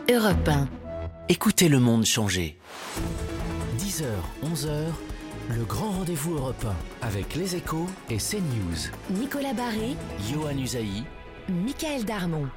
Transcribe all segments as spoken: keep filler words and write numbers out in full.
Europe un. Écoutez le monde changer. dix heures, onze heures, le grand rendez-vous Europe un avec Les Échos et CNews. Nicolas Barré, Yohann Usaï, Michaël Darmon.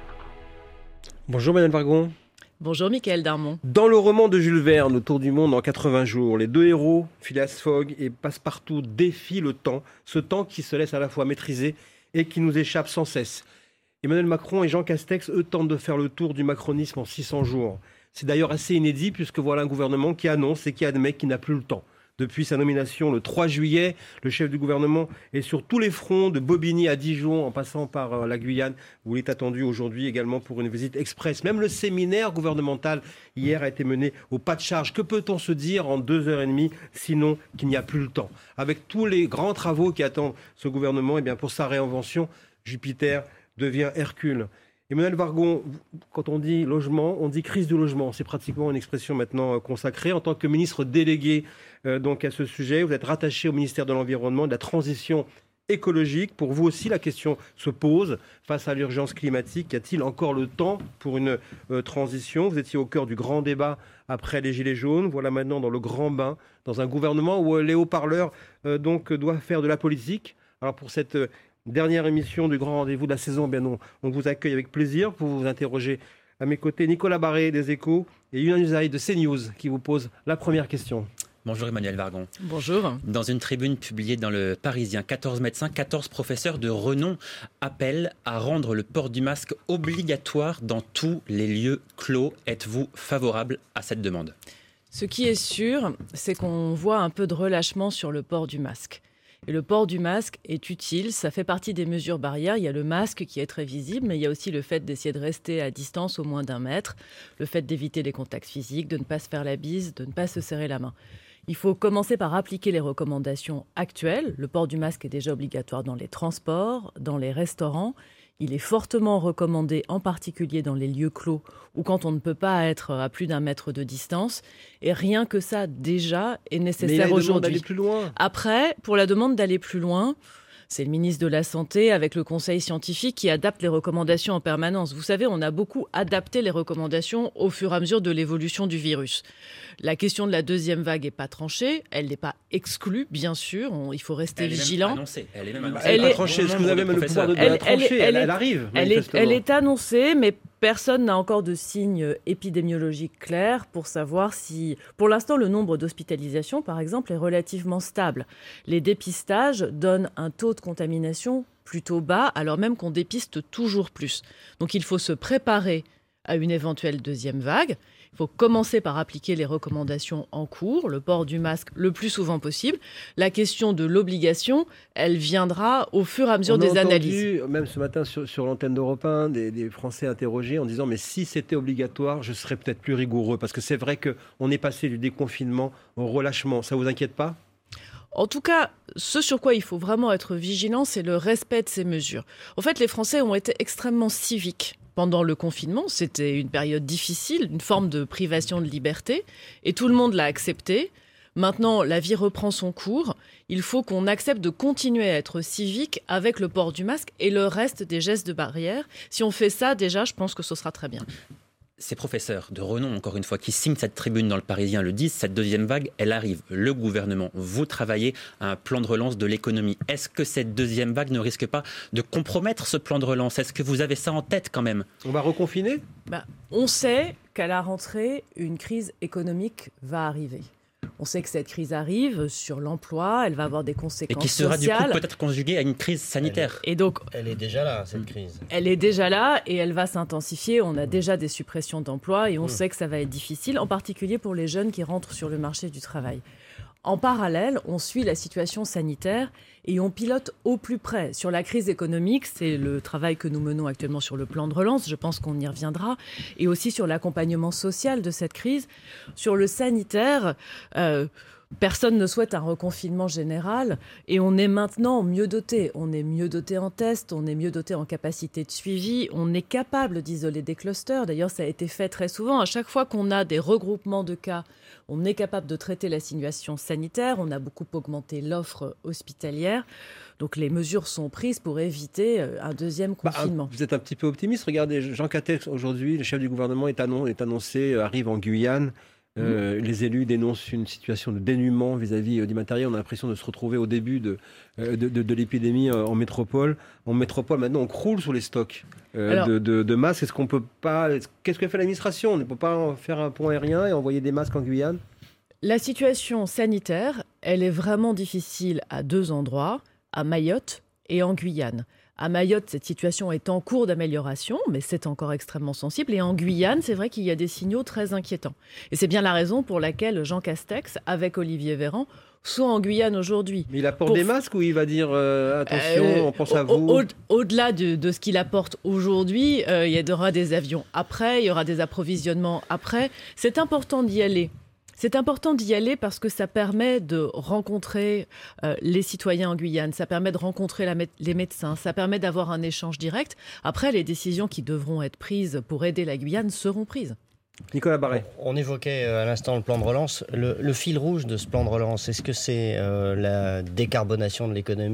Bonjour Madame Vargon. Bonjour Michaël Darmon. Dans le roman de Jules Verne, Autour du monde en quatre-vingts jours, les deux héros, Phileas Fogg et Passepartout, défient le temps, ce temps qui se laisse à la fois maîtriser et qui nous échappe sans cesse. Emmanuel Macron et Jean Castex, eux, tentent de faire le tour du macronisme en six cents jours. C'est d'ailleurs assez inédit puisque voilà un gouvernement qui annonce et qui admet qu'il n'a plus le temps. Depuis sa nomination le trois juillet, le chef du gouvernement est sur tous les fronts, de Bobigny à Dijon, en passant par la Guyane, où il est attendu aujourd'hui également pour une visite express. Même le séminaire gouvernemental hier a été mené au pas de charge. Que peut-on se dire en deux heures et demie, sinon qu'il n'y a plus le temps? Avec tous les grands travaux qui attendent ce gouvernement, eh bien pour sa réinvention, Jupiter devient Hercule. Emmanuel Vargon, quand on dit logement, on dit crise du logement. C'est pratiquement une expression maintenant consacrée. En tant que ministre délégué euh, donc à ce sujet, vous êtes rattaché au ministère de l'Environnement et de la Transition écologique. Pour vous aussi, la question se pose. Face à l'urgence climatique, y a-t-il encore le temps pour une euh, transition? Vous étiez au cœur du grand débat après les Gilets jaunes. Voilà maintenant dans le grand bain, dans un gouvernement où les haut-parleurs euh, donc, doivent faire de la politique. Alors pour cette euh, dernière émission du grand rendez-vous de la saison, bien non, on vous accueille avec plaisir pour vous interroger. À mes côtés, Nicolas Barré des Échos et Yohann Usaï de CNews qui vous pose la première question. Bonjour Emmanuel Vargon. Bonjour. Dans une tribune publiée dans le Parisien, quatorze médecins, quatorze professeurs de renom appellent à rendre le port du masque obligatoire dans tous les lieux clos. Êtes-vous favorable à cette demande? Ce qui est sûr, c'est qu'on voit un peu de relâchement sur le port du masque. Et le port du masque est utile, ça fait partie des mesures barrières. Il y a le masque qui est très visible, mais il y a aussi le fait d'essayer de rester à distance au moins d'un mètre, le fait d'éviter les contacts physiques, de ne pas se faire la bise, de ne pas se serrer la main. Il faut commencer par appliquer les recommandations actuelles. Le port du masque est déjà obligatoire dans les transports, dans les restaurants. Il est fortement recommandé, en particulier dans les lieux clos ou quand on ne peut pas être à plus d'un mètre de distance. Et rien que ça, déjà, est nécessaire aujourd'hui. D'aller plus loin. Après, pour la demande d'aller plus loin, c'est le ministre de la Santé avec le conseil scientifique qui adapte les recommandations en permanence. Vous savez, on a beaucoup adapté les recommandations au fur et à mesure de l'évolution du virus. La question de la deuxième vague n'est pas tranchée, elle n'est pas exclue, bien sûr, on, il faut rester elle vigilant. Est même annoncée. Elle est même annoncée. Elle, Elle est est tranchée. Est-ce que vous avez même le pouvoir de, de elle, la trancher? elle, Elle, elle, elle arrive, elle est, elle est annoncée, mais personne n'a encore de signes épidémiologiques clairs pour savoir si... Pour l'instant, le nombre d'hospitalisations, par exemple, est relativement stable. Les dépistages donnent un taux de contamination plutôt bas, alors même qu'on dépiste toujours plus. Donc il faut se préparer à une éventuelle deuxième vague. Il faut commencer par appliquer les recommandations en cours, le port du masque le plus souvent possible. La question de l'obligation, elle viendra au fur et à mesure On des a entendu, analyses. même ce matin sur, sur l'antenne d'Europe un, des, des Français interrogés en disant « mais si c'était obligatoire, je serais peut-être plus rigoureux ». Parce que c'est vrai qu'on est passé du déconfinement au relâchement. Ça ne vous inquiète pas ? En tout cas, ce sur quoi il faut vraiment être vigilant, c'est le respect de ces mesures. En fait, les Français ont été extrêmement civiques pendant le confinement. C'était une période difficile, une forme de privation de liberté, et tout le monde l'a accepté. Maintenant, la vie reprend son cours. Il faut qu'on accepte de continuer à être civique avec le port du masque et le reste des gestes de barrière. Si on fait ça, déjà, je pense que ce sera très bien. Ces professeurs de renom, encore une fois, qui signent cette tribune dans le Parisien le disent, cette deuxième vague, elle arrive. Le gouvernement, vous travaillez à un plan de relance de l'économie. Est-ce que cette deuxième vague ne risque pas de compromettre ce plan de relance? Est-ce que vous avez ça en tête quand même? On va reconfiner? Bah, on sait qu'à la rentrée, une crise économique va arriver. On sait que cette crise arrive sur l'emploi, elle va avoir des conséquences sociales. Et qui sera sociales. Du coup peut-être conjuguée à une crise sanitaire. Et donc, elle est déjà là, cette crise. Elle est déjà là et elle va s'intensifier. On a déjà des suppressions d'emplois et on mmh. sait que ça va être difficile, en particulier pour les jeunes qui rentrent sur le marché du travail. En parallèle, on suit la situation sanitaire et on pilote au plus près. Sur la crise économique, c'est le travail que nous menons actuellement sur le plan de relance, je pense qu'on y reviendra, et aussi sur l'accompagnement social de cette crise. Sur le sanitaire, euh, personne ne souhaite un reconfinement général et on est maintenant mieux doté. On est mieux doté en tests, on est mieux doté en capacité de suivi, on est capable d'isoler des clusters. D'ailleurs, ça a été fait très souvent. À chaque fois qu'on a des regroupements de cas, on est capable de traiter la situation sanitaire. On a beaucoup augmenté l'offre hospitalière. barrières. Donc les mesures sont prises pour éviter un deuxième confinement. Bah, vous êtes un petit peu optimiste. Regardez, Jean Castex, aujourd'hui, le chef du gouvernement est, annon- est annoncé, arrive en Guyane. Euh, mmh. Les élus dénoncent une situation de dénuement vis-à-vis du matériel. On a l'impression de se retrouver au début de, de, de, de l'épidémie en métropole. En métropole, maintenant, on croule sur les stocks euh, Alors, de, de, de masques. Est-ce qu'on peut pas... Qu'est-ce que fait l'administration ? On ne peut pas faire un pont aérien et envoyer des masques en Guyane ? La situation sanitaire, elle est vraiment difficile à deux endroits, à Mayotte et en Guyane. À Mayotte, cette situation est en cours d'amélioration, mais c'est encore extrêmement sensible. Et en Guyane, c'est vrai qu'il y a des signaux très inquiétants. Et c'est bien la raison pour laquelle Jean Castex, avec Olivier Véran, sont en Guyane aujourd'hui. Mais il apporte pour... des masques ou il va dire euh, attention, euh, on pense à vous au, au, Au-delà de, de ce qu'il apporte aujourd'hui, euh, il y aura des avions après, il y aura des approvisionnements après. C'est important d'y aller. C'est important d'y aller parce que ça permet de rencontrer euh, les citoyens en Guyane, ça permet de rencontrer la, les médecins, ça permet d'avoir un échange direct. Après, les décisions qui devront être prises pour aider la Guyane seront prises. Nicolas Barret. On évoquait à l'instant le plan de relance. Le, le fil rouge de ce plan de relance, est-ce que c'est euh, la décarbonation de l'économie ?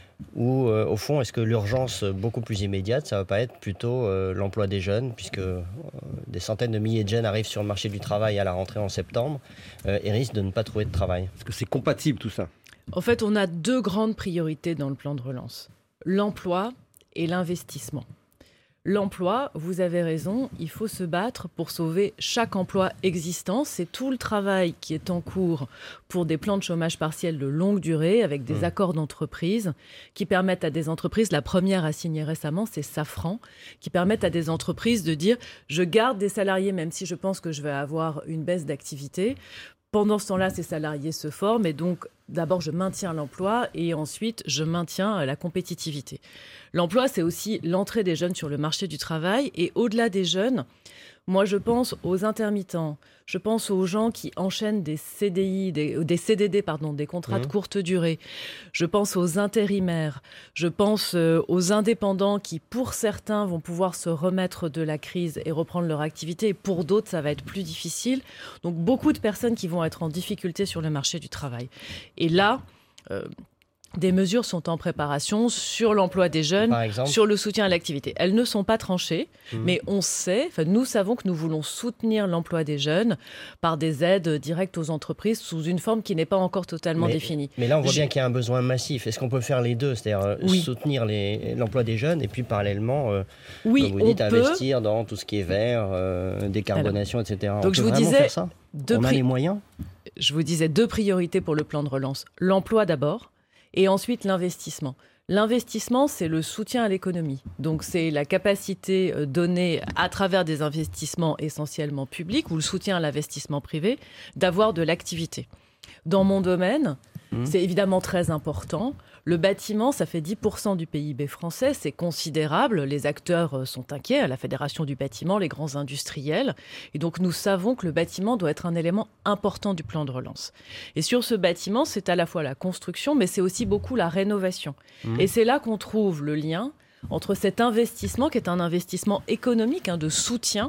Ou euh, au fond, est-ce que l'urgence beaucoup plus immédiate, ça ne va pas être plutôt euh, l'emploi des jeunes, puisque euh, des centaines de milliers de jeunes arrivent sur le marché du travail à la rentrée en septembre euh, et risquent de ne pas trouver de travail. Est-ce que c'est compatible tout ça ? En fait, on a deux grandes priorités dans le plan de relance. L'emploi et l'investissement. L'emploi, vous avez raison, il faut se battre pour sauver chaque emploi existant. C'est tout le travail qui est en cours pour des plans de chômage partiel de longue durée avec des mmh. accords d'entreprise qui permettent à des entreprises, la première à signer récemment, c'est Safran, qui permettent à des entreprises de dire « je garde des salariés même si je pense que je vais avoir une baisse d'activité ». Pendant ce temps-là, ces salariés se forment et donc d'abord je maintiens l'emploi et ensuite je maintiens la compétitivité. L'emploi, c'est aussi l'entrée des jeunes sur le marché du travail et au-delà des jeunes, moi je pense aux intermittents, je pense aux gens qui enchaînent des C D I, des, des C D D, pardon, des contrats mmh. de courte durée. Je pense aux intérimaires, je pense aux indépendants qui, pour certains, vont pouvoir se remettre de la crise et reprendre leur activité. Et pour d'autres, ça va être plus difficile. Donc beaucoup de personnes qui vont être en difficulté sur le marché du travail. Et là... Euh, Des mesures sont en préparation sur l'emploi des jeunes, sur le soutien à l'activité. Elles ne sont pas tranchées, mmh. mais on sait, enfin, nous savons que nous voulons soutenir l'emploi des jeunes par des aides directes aux entreprises sous une forme qui n'est pas encore totalement mais, définie. Mais là, on voit Je... bien qu'il y a un besoin massif. Est-ce qu'on peut faire les deux ? C'est-à-dire oui. soutenir les, l'emploi des jeunes et puis parallèlement, euh, oui, comme vous dites, investir peut... dans tout ce qui est vert, euh, décarbonation, Alors, et cetera. Donc on je peut vous vraiment disais, faire ça ? On pri... a les moyens ? Je vous disais deux priorités pour le plan de relance. L'emploi d'abord. Et ensuite, l'investissement. L'investissement, c'est le soutien à l'économie. Donc, c'est la capacité donnée à travers des investissements essentiellement publics ou le soutien à l'investissement privé d'avoir de l'activité. Dans mon domaine, mmh. c'est évidemment très important. Le bâtiment, ça fait dix pour cent du P I B français, c'est considérable. Les acteurs sont inquiets, à la Fédération du bâtiment, les grands industriels. Et donc, nous savons que le bâtiment doit être un élément important du plan de relance. Et sur ce bâtiment, c'est à la fois la construction, mais c'est aussi beaucoup la rénovation. Mmh. Et c'est là qu'on trouve le lien entre cet investissement, qui est un investissement économique, hein, de soutien,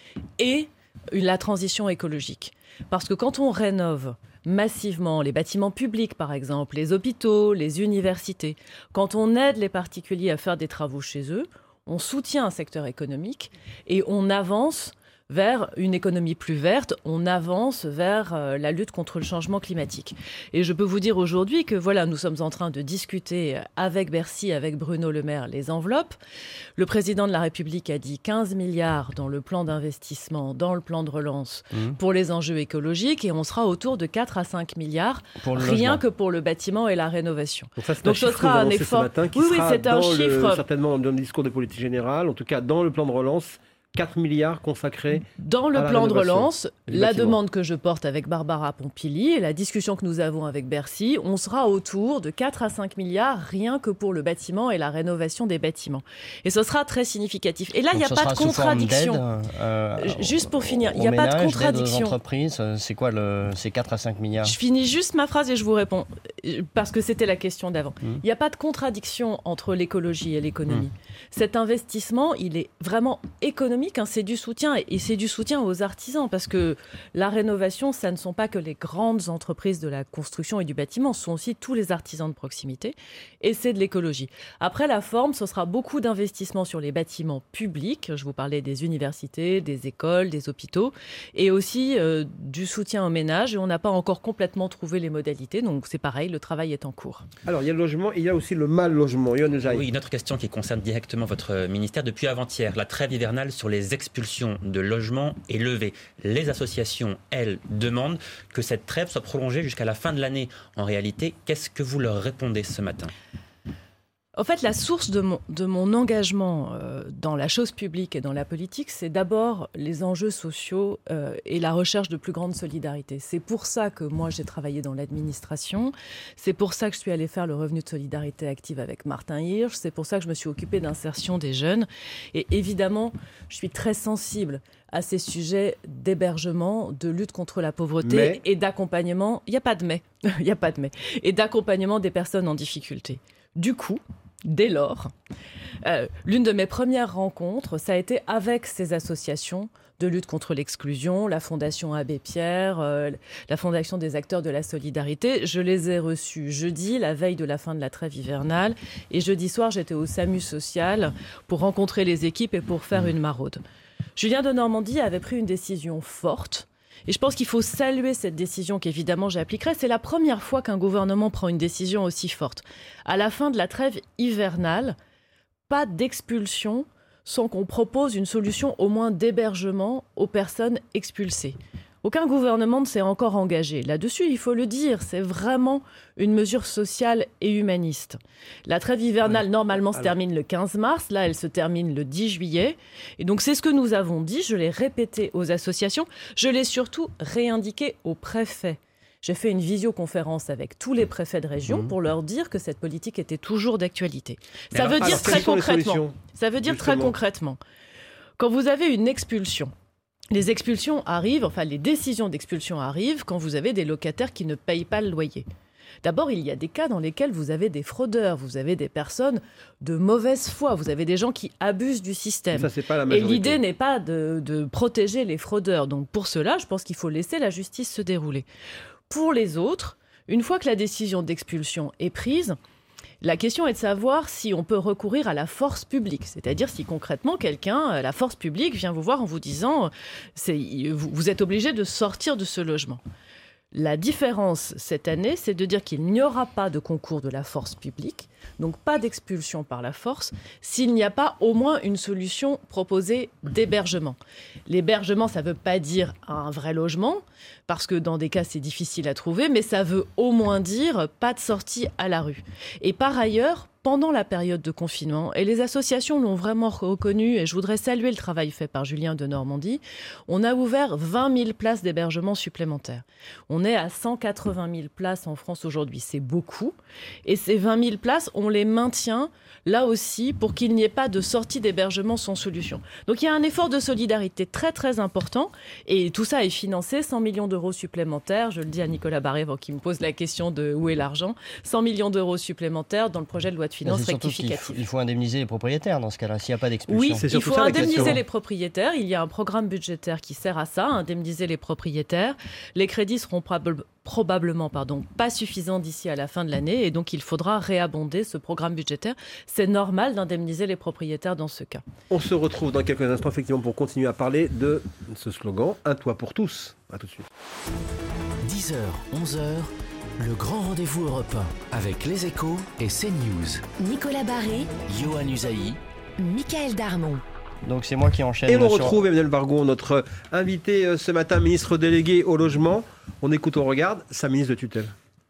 et la transition écologique. Parce que quand on rénove massivement les bâtiments publics, par exemple, les hôpitaux, les universités, quand on aide les particuliers à faire des travaux chez eux, on soutient un secteur économique et on avance vers une économie plus verte, on avance vers euh, la lutte contre le changement climatique. Et je peux vous dire aujourd'hui que voilà, nous sommes en train de discuter avec Bercy, avec Bruno Le Maire, les enveloppes. Le président de la République a dit quinze milliards dans le plan d'investissement, dans le plan de relance mmh. pour les enjeux écologiques et on sera autour de quatre à cinq milliards pour rien logement. Que pour le bâtiment et la rénovation. Donc, ça, c'est Donc un ce sera un effort. Ce matin, qui oui, sera oui, c'est un dans chiffre. Le, certainement dans le discours de politique générale, en tout cas dans le plan de relance. quatre milliards consacrés dans le plan de relance, la demande que je porte avec Barbara Pompili et la discussion que nous avons avec Bercy, on sera autour de quatre à cinq milliards rien que pour le bâtiment et la rénovation des bâtiments. Et ce sera très significatif. Et là, il n'y a pas de contradiction. Euh, juste pour finir, il n'y a ménages, pas de contradiction. D'aide aux entreprises, c'est quoi le, ces quatre à cinq milliards ? Je finis juste ma phrase et je vous réponds. parce que c'était la question d'avant. Mmh. Il n'y a pas de contradiction entre l'écologie et l'économie. Mmh. Cet investissement, il est vraiment économique, hein, c'est du soutien, et c'est du soutien aux artisans, parce que la rénovation, ça ne sont pas que les grandes entreprises de la construction et du bâtiment, ce sont aussi tous les artisans de proximité, et c'est de l'écologie. Après, la forme, ce sera beaucoup d'investissements sur les bâtiments publics, je vous parlais des universités, des écoles, des hôpitaux, et aussi euh, du soutien aux ménages, et on n'a pas encore complètement trouvé les modalités, donc c'est pareil, le travail est en cours. Alors, il y a le logement et il y a aussi le mal logement. Yohann Usaï. Oui, une autre question qui concerne directement votre ministère. Depuis avant-hier, la trêve hivernale sur les expulsions de logements est levée. Les associations, elles, demandent que cette trêve soit prolongée jusqu'à la fin de l'année. En réalité, qu'est-ce que vous leur répondez ce matin ? En fait, la source de mon, de mon engagement euh, dans la chose publique et dans la politique, c'est d'abord les enjeux sociaux euh, et la recherche de plus grande solidarité. C'est pour ça que moi, j'ai travaillé dans l'administration. C'est pour ça que je suis allée faire le revenu de solidarité active avec Martin Hirsch. C'est pour ça que je me suis occupée d'insertion des jeunes. Et évidemment, je suis très sensible à ces sujets d'hébergement, de lutte contre la pauvreté mais... et d'accompagnement. Il n'y a pas de mais. Il n'y a pas de mais. Et d'accompagnement des personnes en difficulté. Du coup, dès lors, euh, l'une de mes premières rencontres, ça a été avec ces associations de lutte contre l'exclusion, la Fondation Abbé Pierre, euh, la Fondation des acteurs de la solidarité. Je les ai reçus jeudi, la veille de la fin de la trêve hivernale. Et jeudi soir, j'étais au SAMU social pour rencontrer les équipes et pour faire une maraude. Julien de Normandie avait pris une décision forte. Et je pense qu'il faut saluer cette décision qu'évidemment j'appliquerai. C'est la première fois qu'un gouvernement prend une décision aussi forte. À la fin de la trêve hivernale, pas d'expulsion sans qu'on propose une solution au moins d'hébergement aux personnes expulsées. Aucun gouvernement ne s'est encore engagé. Là-dessus, il faut le dire, c'est vraiment une mesure sociale et humaniste. La trêve hivernale, normalement, se termine le quinze mars. Là, elle se termine le dix juillet. Et donc, c'est ce que nous avons dit. Je l'ai répété aux associations. Je l'ai surtout réindiqué aux préfets. J'ai fait une visioconférence avec tous les préfets de région mmh. pour leur dire que cette politique était toujours d'actualité. Ça alors, veut dire alors, très concrètement. Ça veut dire justement. très concrètement. Quand vous avez une expulsion, les expulsions arrivent, enfin les décisions d'expulsion arrivent quand vous avez des locataires qui ne payent pas le loyer. D'abord, il y a des cas dans lesquels vous avez des fraudeurs, vous avez des personnes de mauvaise foi, vous avez des gens qui abusent du système. Ça, c'est pas la majorité. Et l'idée n'est pas de, de protéger les fraudeurs. Donc pour cela, je pense qu'il faut laisser la justice se dérouler. Pour les autres, une fois que la décision d'expulsion est prise, la question est de savoir si on peut recourir à la force publique, c'est-à-dire si concrètement quelqu'un, la force publique, vient vous voir en vous disant c'est, vous, vous êtes obligé de sortir de ce logement. La différence cette année, c'est de dire qu'il n'y aura pas de concours de la force publique, donc pas d'expulsion par la force, s'il n'y a pas au moins une solution proposée d'hébergement. L'hébergement, ça ne veut pas dire un vrai logement, parce que dans des cas, c'est difficile à trouver, mais ça veut au moins dire pas de sortie à la rue. Et par ailleurs, pendant la période de confinement, et les associations l'ont vraiment reconnu, et je voudrais saluer le travail fait par Julien de Normandie, on a ouvert vingt mille places d'hébergement supplémentaires. On est à cent quatre-vingt mille places en France aujourd'hui, c'est beaucoup. Et ces vingt mille places, on les maintient là aussi pour qu'il n'y ait pas de sortie d'hébergement sans solution. Donc il y a un effort de solidarité très très important, et tout ça est financé, cent millions d'euros supplémentaires, je le dis à Nicolas Barré avant qu'il me pose la question de où est l'argent, cent millions d'euros supplémentaires dans le projet de loi de finances rectificative. Il faut indemniser les propriétaires dans ce cas-là, s'il n'y a pas d'expulsion. Oui, il faut indemniser les propriétaires. Il y a un programme budgétaire qui sert à ça, indemniser les propriétaires. Les crédits seront prob- probablement pardon, pas suffisants d'ici à la fin de l'année, et donc il faudra réabonder ce programme budgétaire. C'est normal d'indemniser les propriétaires dans ce cas. On se retrouve dans quelques instants effectivement pour continuer à parler de ce slogan « Un toit pour tous ». À tout de suite. dix heures, onze heures, le grand rendez-vous européen avec les Échos et CNews. Nicolas Barré, Yohann Usaï, Michaël Darmon. Donc c'est moi qui enchaîne. Et on retrouve Emmanuel Bargon, notre invité ce matin, ministre délégué au logement. On écoute, on regarde, sa ministre de tutelle.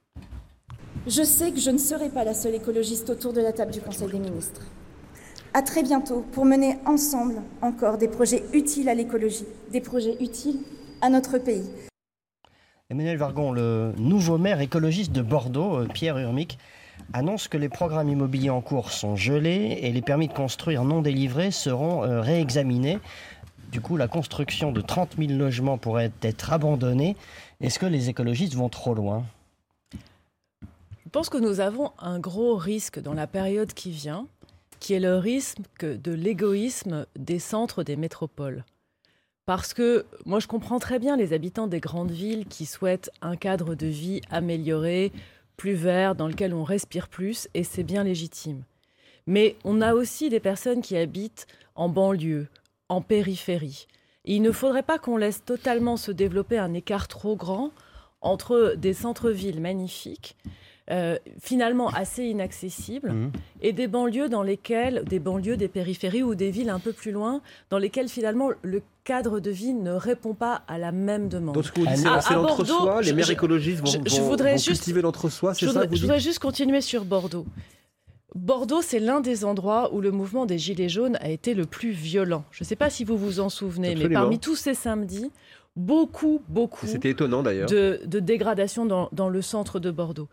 Je sais que je ne serai pas la seule écologiste autour de la table du Conseil des ministres. À très bientôt pour mener ensemble encore des projets utiles à l'écologie, des projets utiles à notre pays. Emmanuel Bargon, le nouveau maire écologiste de Bordeaux, Pierre Urmic, annonce que les programmes immobiliers en cours sont gelés et les permis de construire non délivrés seront euh, réexaminés. Du coup, la construction de trente mille logements pourrait être abandonnée. Est-ce que les écologistes vont trop loin ? pense que nous avons un gros risque dans la période qui vient, qui est le risque de l'égoïsme des centres des métropoles. Parce que moi, je comprends très bien les habitants des grandes villes qui souhaitent un cadre de vie amélioré, plus vert, dans lequel on respire plus, et c'est bien légitime. Mais on a aussi des personnes qui habitent en banlieue, en périphérie. Et il ne faudrait pas qu'on laisse totalement se développer un écart trop grand entre des centres-villes magnifiques, Euh, finalement assez inaccessibles, mmh. et des banlieues dans lesquelles, des banlieues, des périphéries ou des villes un peu plus loin, dans lesquelles finalement le cadre de vie ne répond pas à la même demande. Donc ce que vous dites, c'est, c'est l'entre-soi, les maires écologistes vont, je, je vont, vont juste, cultiver l'entre-soi, c'est je ça voudrais, que vous Je voudrais juste continuer sur Bordeaux. Bordeaux, c'est l'un des endroits où le mouvement des Gilets jaunes a été le plus violent. Je ne sais pas si vous vous en souvenez, Absolument. mais parmi tous ces samedis, beaucoup, beaucoup C'était étonnant, d'ailleurs. De, de dégradation dans, dans le centre de Bordeaux.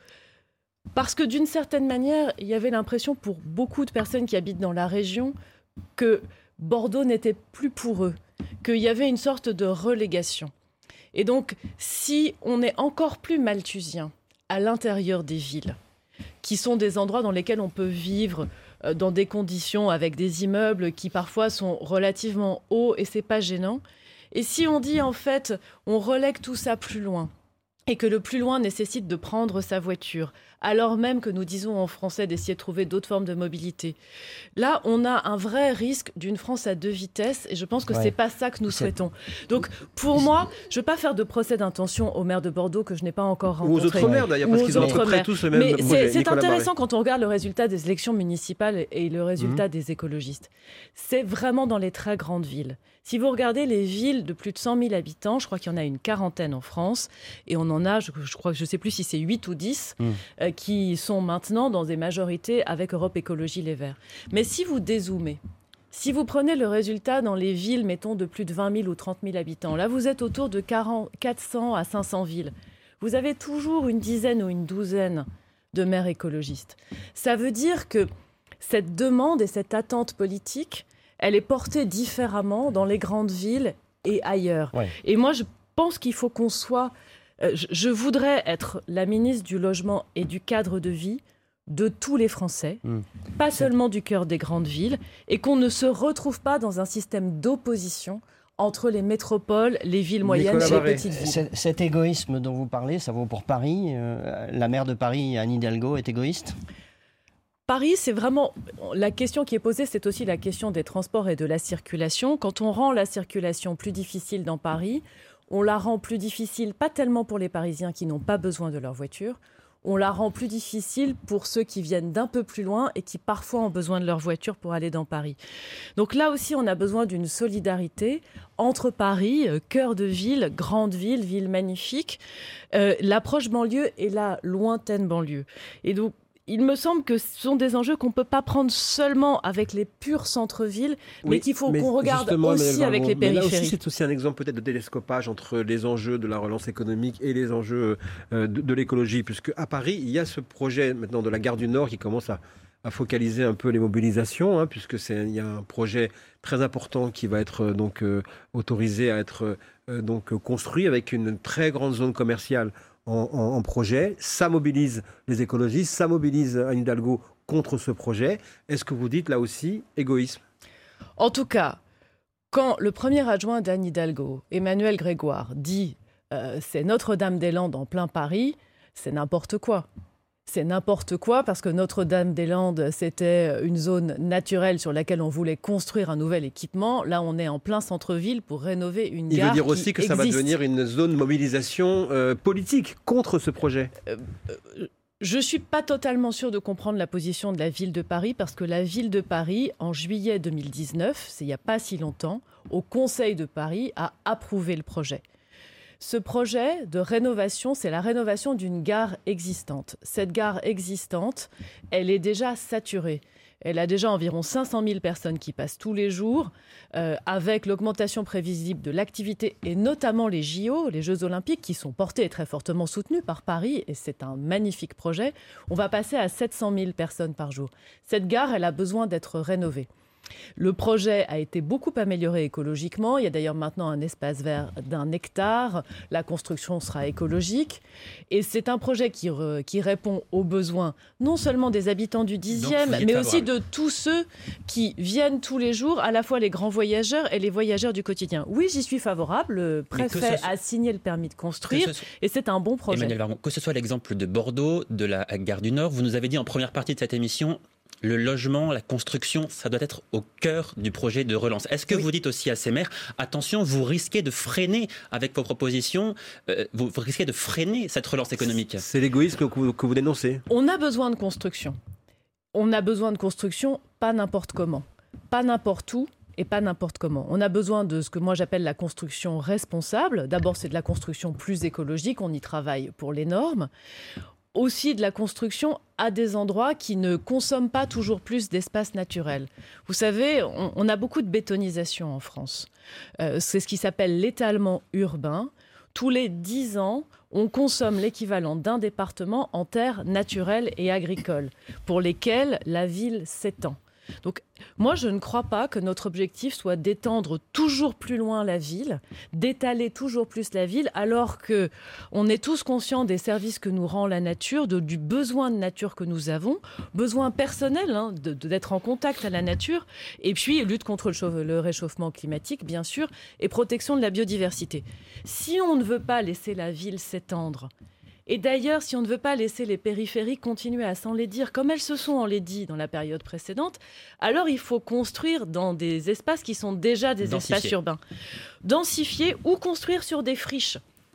Parce que d'une certaine manière, il y avait l'impression pour beaucoup de personnes qui habitent dans la région que Bordeaux n'était plus pour eux, qu'il y avait une sorte de relégation. Et donc, si on est encore plus malthusien à l'intérieur des villes, qui sont des endroits dans lesquels on peut vivre euh, dans des conditions avec des immeubles qui parfois sont relativement hauts et c'est pas gênant, et si on dit en fait, on relègue tout ça plus loin, et que le plus loin nécessite de prendre sa voiture, alors même que nous disons en français d'essayer de trouver d'autres formes de mobilité. Là, on a un vrai risque d'une France à deux vitesses, et je pense que ouais. c'est pas ça que nous c'est... souhaitons. Donc, pour moi, je ne veux pas faire de procès d'intention au maire de Bordeaux que je n'ai pas encore rencontré. Ou aux autres maires, d'ailleurs, parce qu'ils ont à peu près tous le même Mais projet. C'est, c'est intéressant Barré. Quand on regarde le résultat des élections municipales et le résultat mmh. des écologistes. C'est vraiment dans les très grandes villes. Si vous regardez les villes de plus de cent mille habitants, je crois qu'il y en a une quarantaine en France, et on en a, je, je crois que je ne sais plus si c'est huit ou dix, mmh. euh, qui sont maintenant dans des majorités avec Europe Écologie Les Verts. Mais si vous dézoomez, si vous prenez le résultat dans les villes, mettons, de plus de vingt mille ou trente mille habitants, là vous êtes autour de quarante, quatre cents à cinq cents villes. Vous avez toujours une dizaine ou une douzaine de maires écologistes. Ça veut dire que cette demande et cette attente politique, elle est portée différemment dans les grandes villes et ailleurs. Ouais. Et moi, je pense qu'il faut qu'on soit... Euh, je, je voudrais être la ministre du Logement et du Cadre de Vie de tous les Français, mmh. pas seulement du cœur des grandes villes, et qu'on ne se retrouve pas dans un système d'opposition entre les métropoles, les villes moyennes et les petites villes. Cet, cet égoïsme dont vous parlez, ça vaut pour Paris. Euh, la maire de Paris, Anne Hidalgo, est égoïste ? Paris, c'est vraiment... La question qui est posée, c'est aussi la question des transports et de la circulation. Quand on rend la circulation plus difficile dans Paris, on la rend plus difficile, pas tellement pour les Parisiens qui n'ont pas besoin de leur voiture, on la rend plus difficile pour ceux qui viennent d'un peu plus loin et qui parfois ont besoin de leur voiture pour aller dans Paris. Donc là aussi, on a besoin d'une solidarité entre Paris, cœur de ville, grande ville, ville magnifique, euh, l'approche banlieue et la lointaine banlieue. Et donc, il me semble que ce sont des enjeux qu'on ne peut pas prendre seulement avec les purs centres-villes, oui, mais qu'il faut mais qu'on regarde aussi avec les périphéries. Mais là aussi, c'est aussi un exemple peut-être de télescopage entre les enjeux de la relance économique et les enjeux euh, de, de l'écologie, puisque à Paris, il y a ce projet maintenant de la gare du Nord qui commence à, à focaliser un peu les mobilisations, hein, puisque c'est, il y a un projet très important qui va être euh, donc euh, autorisé à être euh, donc construit avec une très grande zone commerciale. En, en, en projet, ça mobilise les écologistes, ça mobilise Anne Hidalgo contre ce projet. Est-ce que vous dites là aussi égoïsme ? En tout cas, quand le premier adjoint d'Anne Hidalgo, Emmanuel Grégoire, dit euh, c'est Notre-Dame-des-Landes en plein Paris, c'est n'importe quoi. C'est n'importe quoi parce que Notre-Dame-des-Landes, c'était une zone naturelle sur laquelle on voulait construire un nouvel équipement. Là, on est en plein centre-ville pour rénover une gare. Il veut dire aussi que existe. Ça va devenir une zone de mobilisation euh, politique contre ce projet. Euh, euh, je ne suis pas totalement sûre de comprendre la position de la ville de Paris parce que la ville de Paris, en juillet deux mille dix-neuf, c'est il n'y a pas si longtemps, au Conseil de Paris, a approuvé le projet. Ce projet de rénovation, c'est la rénovation d'une gare existante. Cette gare existante, elle est déjà saturée. Elle a déjà environ cinq cent mille personnes qui passent tous les jours, euh, avec l'augmentation prévisible de l'activité et notamment les J O, les Jeux Olympiques, qui sont portés et très fortement soutenus par Paris, et c'est un magnifique projet. On va passer à sept cent mille personnes par jour. Cette gare, elle a besoin d'être rénovée. Le projet a été beaucoup amélioré écologiquement. Il y a d'ailleurs maintenant un espace vert d'un hectare. La construction sera écologique. Et c'est un projet qui, re, qui répond aux besoins non seulement des habitants du dixième, mais aussi de tous ceux qui viennent tous les jours, à la fois les grands voyageurs et les voyageurs du quotidien. Oui, j'y suis favorable. Le préfet soit... a signé le permis de construire soit... et c'est un bon projet. Emmanuel Vargon, que ce soit l'exemple de Bordeaux, de la gare du Nord, vous nous avez dit en première partie de cette émission, le logement, la construction, ça doit être au cœur du projet de relance. Est-ce que oui. vous dites aussi à ces maires, attention, vous risquez de freiner avec vos propositions, euh, vous, vous risquez de freiner cette relance économique? C'est l'égoïsme que vous, que vous dénoncez. On a besoin de construction. On a besoin de construction, pas n'importe comment, pas n'importe où et pas n'importe comment. On a besoin de ce que moi j'appelle la construction responsable. D'abord, c'est de la construction plus écologique, on y travaille pour les normes. Aussi de la construction à des endroits qui ne consomment pas toujours plus d'espace naturel. Vous savez, on, on a beaucoup de bétonisation en France. Euh, c'est ce qui s'appelle l'étalement urbain. Tous les dix ans, on consomme l'équivalent d'un département en terres naturelles et agricoles, pour lesquelles la ville s'étend. Donc, moi, je ne crois pas que notre objectif soit d'étendre toujours plus loin la ville, d'étaler toujours plus la ville, alors qu'on est tous conscients des services que nous rend la nature, de, du besoin de nature que nous avons, besoin personnel hein, de, de, d'être en contact à la nature, et puis lutte contre le, chauve, le réchauffement climatique, bien sûr, et protection de la biodiversité. Si on ne veut pas laisser la ville s'étendre, et d'ailleurs, si on ne veut pas laisser les périphéries continuer à s'enlaidir comme elles se sont enlaidies dans la période précédente, alors il faut construire dans des espaces qui sont déjà des Densifier. espaces urbains. Densifier ou construire sur des friches.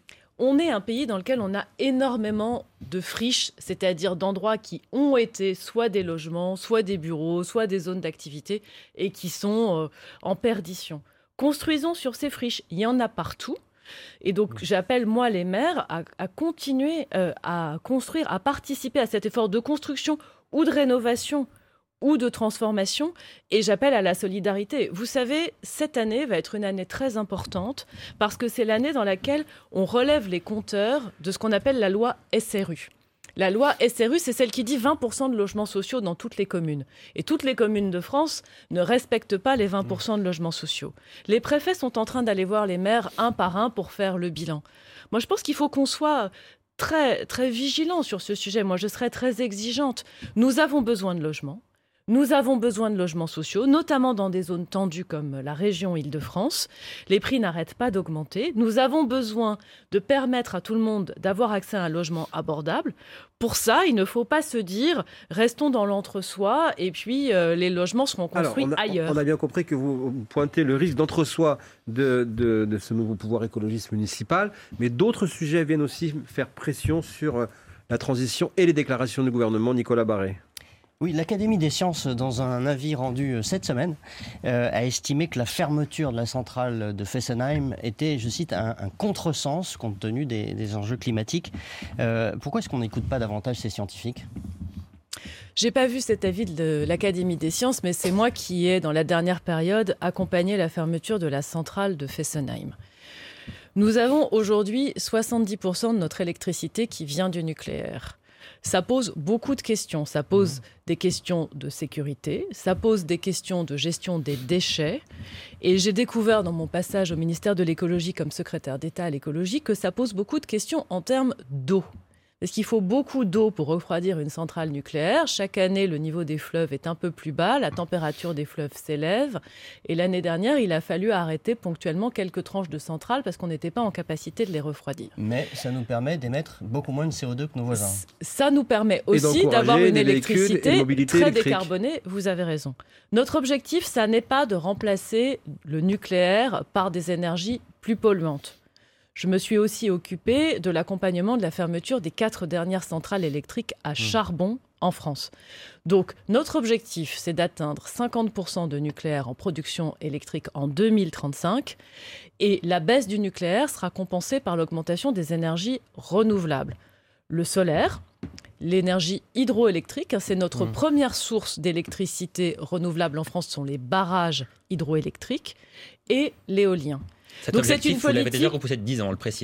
On est un pays dans lequel on a énormément de friches, c'est-à-dire d'endroits qui ont été soit des logements, soit des bureaux, soit des zones d'activité et qui sont euh, en perdition. Construisons sur ces friches. Il y en a partout. Et donc, j'appelle, moi, les maires à, à continuer euh, à construire, à participer à cet effort de construction ou de rénovation ou de transformation. Et j'appelle à la solidarité. Vous savez, cette année va être une année très importante parce que c'est l'année dans laquelle on relève les compteurs de ce qu'on appelle la loi S R U. La loi S R U, c'est celle qui dit vingt pour cent de logements sociaux dans toutes les communes. Et toutes les communes de France ne respectent pas les vingt pour cent de logements sociaux. Les préfets sont en train d'aller voir les maires un par un pour faire le bilan. Moi, je pense qu'il faut qu'on soit très, très vigilant sur ce sujet. Moi, je serais très exigeante. Nous avons besoin de logements. Nous avons besoin de logements sociaux, notamment dans des zones tendues comme la région Île-de-France. Les prix n'arrêtent pas d'augmenter. Nous avons besoin de permettre à tout le monde d'avoir accès à un logement abordable. Pour ça, il ne faut pas se dire « restons dans l'entre-soi et puis euh, les logements seront construits Alors, on a, ailleurs ». On a bien compris que vous pointez le risque d'entre-soi de, de, de ce nouveau pouvoir écologiste municipal, mais d'autres sujets viennent aussi faire pression sur la transition et les déclarations du gouvernement. Nicolas Barré. Oui, l'Académie des sciences, dans un avis rendu cette semaine, euh, a estimé que la fermeture de la centrale de Fessenheim était, je cite, un, un contresens compte tenu des, des enjeux climatiques. Euh, pourquoi est-ce qu'on n'écoute pas davantage ces scientifiques ? J'ai pas vu cet avis de l'Académie des sciences, mais c'est moi qui ai, dans la dernière période, accompagné la fermeture de la centrale de Fessenheim. Nous avons aujourd'hui soixante-dix pour cent de notre électricité qui vient du nucléaire. Ça pose beaucoup de questions. Ça pose des questions de sécurité, ça pose des questions de gestion des déchets. Et j'ai découvert dans mon passage au ministère de l'écologie comme secrétaire d'État à l'écologie que ça pose beaucoup de questions en termes d'eau. Parce qu'il faut beaucoup d'eau pour refroidir une centrale nucléaire. Chaque année, le niveau des fleuves est un peu plus bas, la température des fleuves s'élève. Et l'année dernière, il a fallu arrêter ponctuellement quelques tranches de centrales parce qu'on n'était pas en capacité de les refroidir. Mais ça nous permet d'émettre beaucoup moins de C O deux que nos voisins. Ça nous permet aussi d'avoir une électricité très décarbonée. Vous avez raison. Notre objectif, ça n'est pas de remplacer le nucléaire par des énergies plus polluantes. Je me suis aussi occupée de l'accompagnement de la fermeture des quatre dernières centrales électriques à charbon en France. Donc, notre objectif, c'est d'atteindre cinquante pour cent de nucléaire en production électrique en deux mille trente-cinq. Et la baisse du nucléaire sera compensée par l'augmentation des énergies renouvelables. Le solaire, l'énergie hydroélectrique, c'est notre mmh. première source d'électricité renouvelable en France, ce sont les barrages hydroélectriques, et l'éolien. Cet Donc objectif, c'est une vous politique... l'avez déjà repoussé de dix ans, on le précise.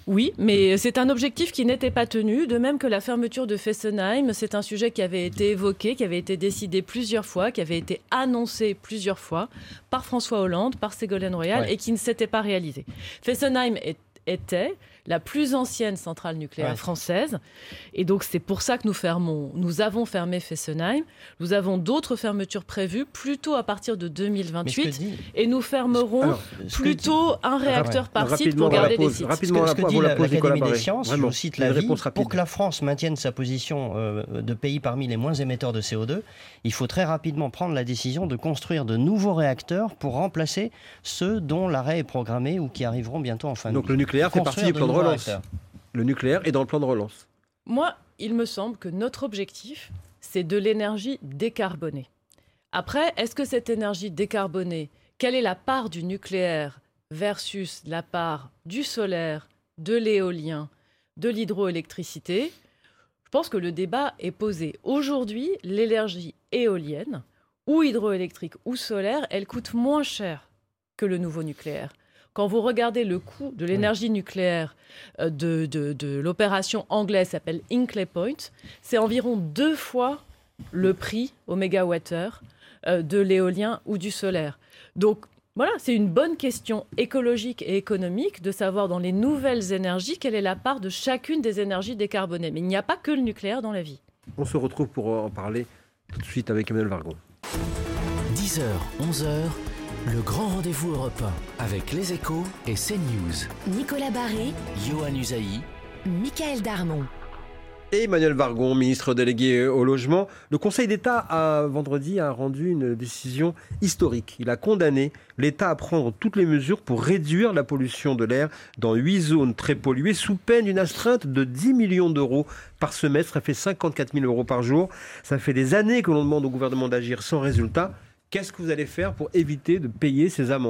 Oui, mais c'est un objectif qui n'était pas tenu, de même que la fermeture de Fessenheim. C'est un sujet qui avait été évoqué, qui avait été décidé plusieurs fois, qui avait été annoncé plusieurs fois par François Hollande, par Ségolène Royal, ouais. et qui ne s'était pas réalisé. Fessenheim est, était la plus ancienne centrale nucléaire ouais. française. Et donc, c'est pour ça que nous fermons. Nous avons fermé Fessenheim. Nous avons d'autres fermetures prévues, plutôt à partir de deux mille vingt-huit. Dit... Et nous fermerons Alors, plutôt dit... un réacteur ah ouais. par site pour garder les sites. Rapidement, ce que, ce que dit la, l'Académie des sciences, Vraiment, je vous cite l'avis, pour que la France maintienne sa position euh, de pays parmi les moins émetteurs de C O deux, il faut très rapidement prendre la décision de construire de nouveaux réacteurs pour remplacer ceux dont l'arrêt est programmé ou qui arriveront bientôt en fin de vie. Donc le nucléaire fait partie du plan de relance. Le nucléaire est dans le plan de relance. Moi, il me semble que notre objectif, c'est de l'énergie décarbonée. Après, est-ce que cette énergie décarbonée, quelle est la part du nucléaire versus la part du solaire, de l'éolien, de l'hydroélectricité? Je pense que le débat est posé. Aujourd'hui, l'énergie éolienne, ou hydroélectrique, ou solaire, elle coûte moins cher que le nouveau nucléaire. Quand vous regardez le coût de l'énergie nucléaire euh, de, de, de l'opération anglaise, qui s'appelle Hinkley Point, c'est environ deux fois le prix au mégawattheure euh, de l'éolien ou du solaire. Donc voilà, c'est une bonne question écologique et économique de savoir dans les nouvelles énergies quelle est la part de chacune des énergies décarbonées. Mais il n'y a pas que le nucléaire dans la vie. On se retrouve pour en parler tout de suite avec Emmanuel Vargon. dix heures, onze heures. Le grand rendez-vous européen avec les Échos et CNews. Nicolas Barré, Yohann Usaï, Michaël Darmon. Et Emmanuel Vargon, ministre délégué au logement. Le Conseil d'État a vendredi a rendu une décision historique. Il a condamné l'État à prendre toutes les mesures pour réduire la pollution de l'air dans huit zones très polluées sous peine d'une astreinte de dix millions d'euros par semestre. Ça fait cinquante-quatre mille euros par jour. Ça fait des années que l'on demande au gouvernement d'agir sans résultat. Qu'est-ce que vous allez faire pour éviter de payer ces amendes ?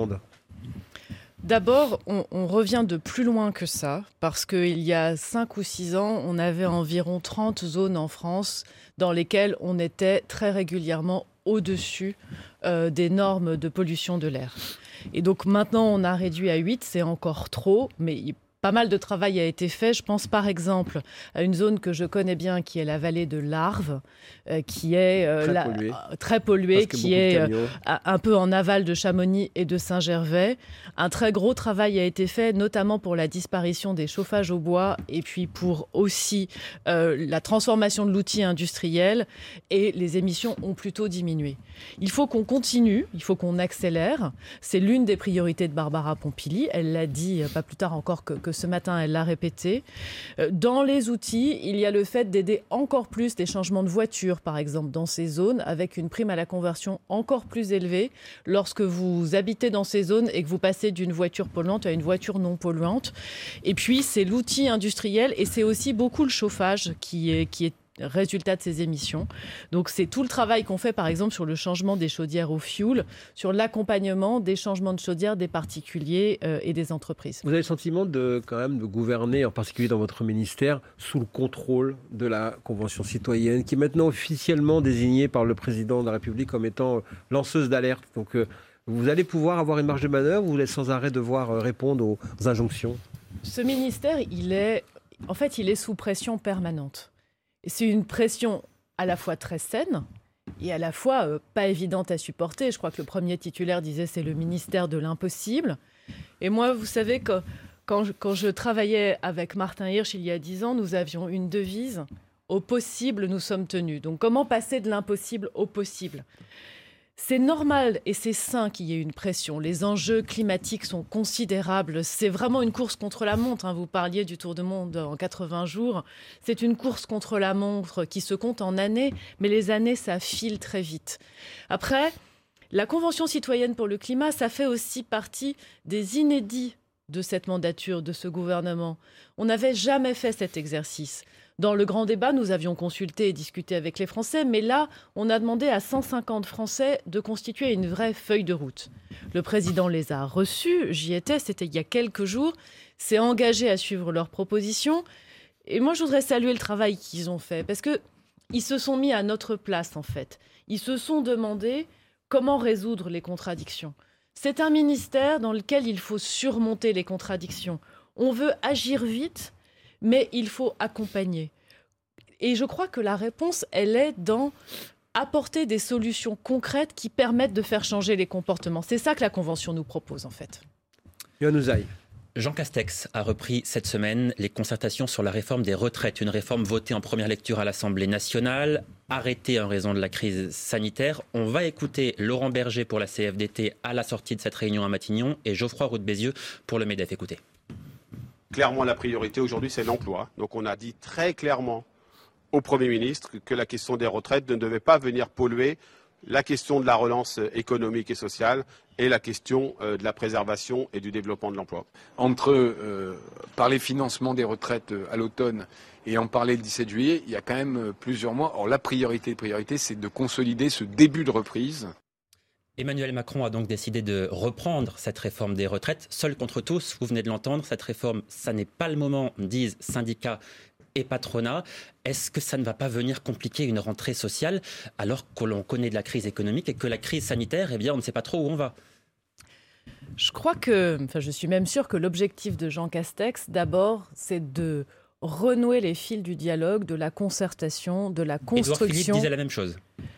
D'abord, on, on revient de plus loin que ça, parce qu'il y a cinq ou six ans, on avait environ trente zones en France dans lesquelles on était très régulièrement au-dessus euh, des normes de pollution de l'air. Et donc maintenant, on a réduit à huit, c'est encore trop, mais il Pas mal de travail a été fait. Je pense par exemple à une zone que je connais bien, qui est la vallée de l'Arve, euh, qui est euh, très, la, polluée. Euh, très polluée, qui est euh, un peu en aval de Chamonix et de Saint-Gervais. Un très gros travail a été fait, notamment pour la disparition des chauffages au bois et puis pour aussi euh, la transformation de l'outil industriel, et les émissions ont plutôt diminué. Il faut qu'on continue, il faut qu'on accélère. C'est l'une des priorités de Barbara Pompili. Elle l'a dit pas plus tard encore que, que ce matin, elle l'a répété. Dans les outils, il y a le fait d'aider encore plus des changements de voiture, par exemple, dans ces zones, avec une prime à la conversion encore plus élevée lorsque vous habitez dans ces zones et que vous passez d'une voiture polluante à une voiture non polluante. Et puis, c'est l'outil industriel, et c'est aussi beaucoup le chauffage qui est, qui est résultat de ces émissions. Donc c'est tout le travail qu'on fait par exemple sur le changement des chaudières au fioul, sur l'accompagnement des changements de chaudières des particuliers euh, et des entreprises. Vous avez le sentiment de quand même de gouverner, en particulier dans votre ministère, sous le contrôle de la Convention citoyenne, qui est maintenant officiellement désignée par le président de la République comme étant lanceuse d'alerte. Donc euh, vous allez pouvoir avoir une marge de manœuvre, ou vous allez sans arrêt devoir euh, répondre aux, aux injonctions? Ce ministère, il est, en fait, il est sous pression permanente. Et c'est une pression à la fois très saine et à la fois euh, pas évidente à supporter. Je crois que le premier titulaire disait c'est le ministère de l'impossible. Et moi, vous savez, que, quand, je, quand je travaillais avec Martin Hirsch il y a dix ans, nous avions une devise: au possible, nous sommes tenus. Donc comment passer de l'impossible au possible ? C'est normal et c'est sain qu'il y ait une pression. Les enjeux climatiques sont considérables. C'est vraiment une course contre la montre. Vous parliez du Tour du Monde en quatre-vingts jours. C'est une course contre la montre qui se compte en années, mais les années, ça file très vite. Après, la Convention citoyenne pour le climat, ça fait aussi partie des inédits de cette mandature, de ce gouvernement. On n'avait jamais fait cet exercice. Dans le grand débat, nous avions consulté et discuté avec les Français, mais là, on a demandé à cent cinquante Français de constituer une vraie feuille de route. Le président les a reçus, j'y étais, c'était il y a quelques jours, s'est engagé à suivre leurs propositions. Et moi, je voudrais saluer le travail qu'ils ont fait, parce qu'ils se sont mis à notre place, en fait. Ils se sont demandé comment résoudre les contradictions. C'est un ministère dans lequel il faut surmonter les contradictions. On veut agir vite, mais il faut accompagner. Et je crois que la réponse, elle est dans apporter des solutions concrètes qui permettent de faire changer les comportements. C'est ça que la Convention nous propose, en fait. Yohann Usaï. Jean Castex a repris cette semaine les concertations sur la réforme des retraites, une réforme votée en première lecture à l'Assemblée nationale, arrêtée en raison de la crise sanitaire. On va écouter Laurent Berger pour la C F D T à la sortie de cette réunion à Matignon et Geoffroy Roux de Bézieux pour le MEDEF. Écoutez. Clairement, la priorité aujourd'hui, c'est l'emploi. Donc on a dit très clairement au Premier ministre que la question des retraites ne devait pas venir polluer la question de la relance économique et sociale et la question euh, de la préservation et du développement de l'emploi. Entre euh, parler financement des retraites à l'automne et en parler le dix-sept juillet, il y a quand même plusieurs mois. Or, la priorité, priorité, c'est de consolider ce début de reprise. Emmanuel Macron a donc décidé de reprendre cette réforme des retraites. Seul contre tous, vous venez de l'entendre, cette réforme, ça n'est pas le moment, disent syndicats et patronat. Est-ce que ça ne va pas venir compliquer une rentrée sociale alors que l'on connaît de la crise économique et que la crise sanitaire, eh bien, on ne sait pas trop où on va ? Je crois que, enfin, je suis même sûre que l'objectif de Jean Castex, d'abord, c'est de renouer les fils du dialogue, de la concertation, de la construction. Édouard Philippe disait la même chose.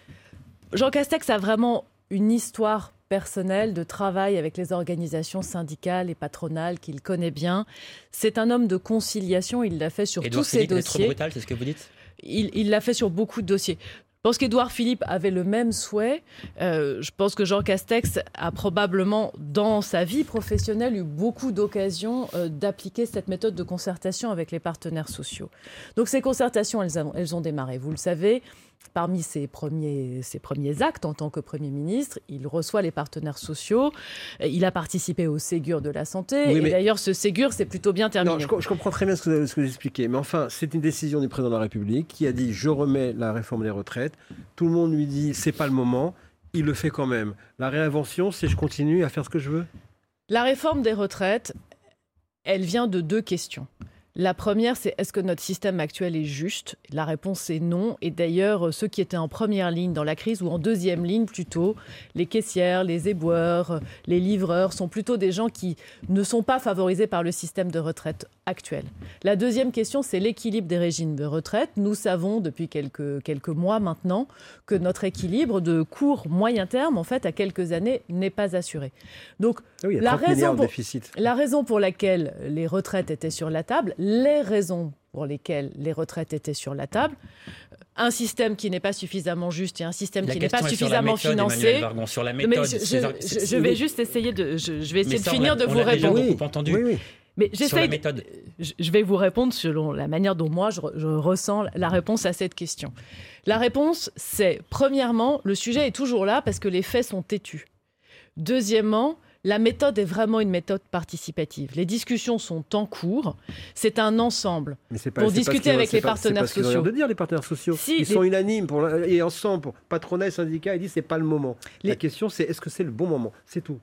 Jean Castex a vraiment une histoire personnelle de travail avec les organisations syndicales et patronales qu'il connaît bien. C'est un homme de conciliation, il l'a fait sur Édouard tous ses Philippe dossiers. Est trop brutal, c'est ce que vous dites ? Il, il l'a fait sur beaucoup de dossiers. Je pense qu'Édouard Philippe avait le même souhait. Euh, je pense que Jean Castex a probablement, dans sa vie professionnelle, eu beaucoup d'occasions euh, d'appliquer cette méthode de concertation avec les partenaires sociaux. Donc ces concertations, elles, a, elles ont démarré. Vous le savez, parmi ses premiers, ses premiers actes en tant que Premier ministre, il reçoit les partenaires sociaux. Il a participé au Ségur de la santé. Oui, et d'ailleurs, ce Ségur, c'est plutôt bien terminé. Non, je, je comprends très bien ce que, vous, ce que vous expliquez. Mais enfin, c'est une décision du président de la République qui a dit « je remets la réforme des retraites ». Tout le monde lui dit « c'est pas le moment ». Il le fait quand même. La réinvention, c'est « je continue à faire ce que je veux ». La réforme des retraites, elle vient de deux questions. La première, c'est est-ce que notre système actuel est juste ? La réponse est non. Et d'ailleurs, ceux qui étaient en première ligne dans la crise, ou en deuxième ligne plutôt, les caissières, les éboueurs, les livreurs, sont plutôt des gens qui ne sont pas favorisés par le système de retraite actuel. La deuxième question, c'est l'équilibre des régimes de retraite. Nous savons depuis quelques, quelques mois maintenant que notre équilibre de court, moyen terme, en fait, à quelques années, n'est pas assuré. Donc, oui, il y a la, raison pour, déficit. la raison pour laquelle les retraites étaient sur la table, les raisons pour lesquelles les retraites étaient sur la table, un système qui n'est pas suffisamment juste et un système la qui n'est pas suffisamment méthode, financé. Vargon, sur la méthode, je, je, je, je vais juste essayer de, je, je vais essayer ça, de finir de vous répondre. Oui, entendu. Oui, oui. Mais sur la méthode. Je vais vous répondre selon la manière dont moi je, je ressens la réponse à cette question. La réponse, c'est premièrement, le sujet est toujours là parce que les faits sont têtus. Deuxièmement, la méthode est vraiment une méthode participative. Les discussions sont en cours. C'est un ensemble Mais c'est pas, pour c'est discuter avec les pas, partenaires c'est pas sociaux. Ce de dire les partenaires sociaux. Si, ils les... sont unanimes pour, et ensemble, pour patronat et syndicats, ils disent c'est pas le moment. Les... La question c'est est-ce que c'est le bon moment ? C'est tout.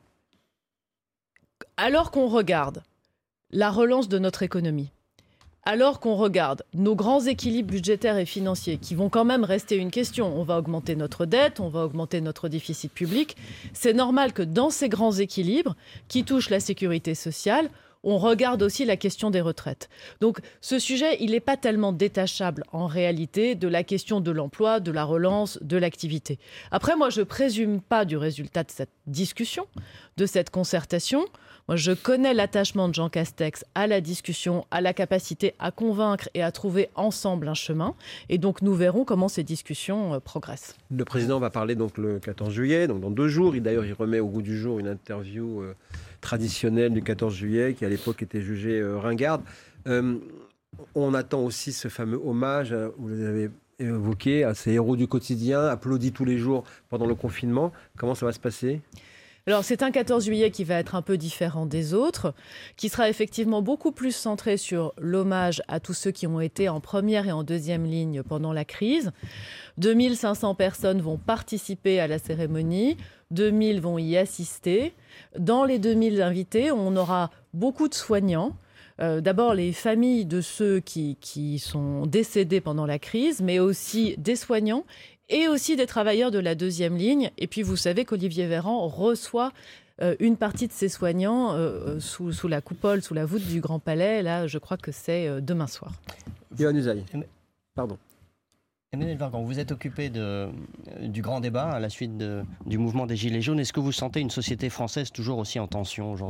Alors qu'on regarde la relance de notre économie, alors qu'on regarde nos grands équilibres budgétaires et financiers, qui vont quand même rester une question, on va augmenter notre dette, on va augmenter notre déficit public, c'est normal que dans ces grands équilibres qui touchent la sécurité sociale, on regarde aussi la question des retraites. Donc ce sujet, il n'est pas tellement détachable en réalité de la question de l'emploi, de la relance, de l'activité. Après, moi, je ne présume pas du résultat de cette discussion, de cette concertation. Moi, je connais l'attachement de Jean Castex à la discussion, à la capacité à convaincre et à trouver ensemble un chemin. Et donc, nous verrons comment ces discussions euh, progressent. Le président va parler donc le quatorze juillet, donc dans deux jours. Il, d'ailleurs, il remet au goût du jour une interview euh, traditionnelle du quatorze juillet, qui à l'époque était jugée euh, ringarde. Euh, on attend aussi ce fameux hommage, euh, vous l'avez évoqué, à ces héros du quotidien, applaudis tous les jours pendant le confinement. Comment ça va se passer ? Alors, c'est un quatorze juillet qui va être un peu différent des autres, qui sera effectivement beaucoup plus centré sur l'hommage à tous ceux qui ont été en première et en deuxième ligne pendant la crise. deux mille cinq cents personnes vont participer à la cérémonie, deux mille vont y assister. Dans les deux mille invités, on aura beaucoup de soignants. Euh, d'abord, les familles de ceux qui, qui sont décédés pendant la crise, mais aussi des soignants et aussi des travailleurs de la deuxième ligne. Et puis, vous savez qu'Olivier Véran reçoit euh, une partie de ces soignants euh, sous, sous la coupole, sous la voûte du Grand Palais. Là, je crois que c'est euh, demain soir. Yohann Usaï. Pardon. Emmanuel Vargon, vous êtes occupé de, du grand débat à la suite de, du mouvement des Gilets jaunes. Est-ce que vous sentez une société française toujours aussi en tension aujourd'hui ?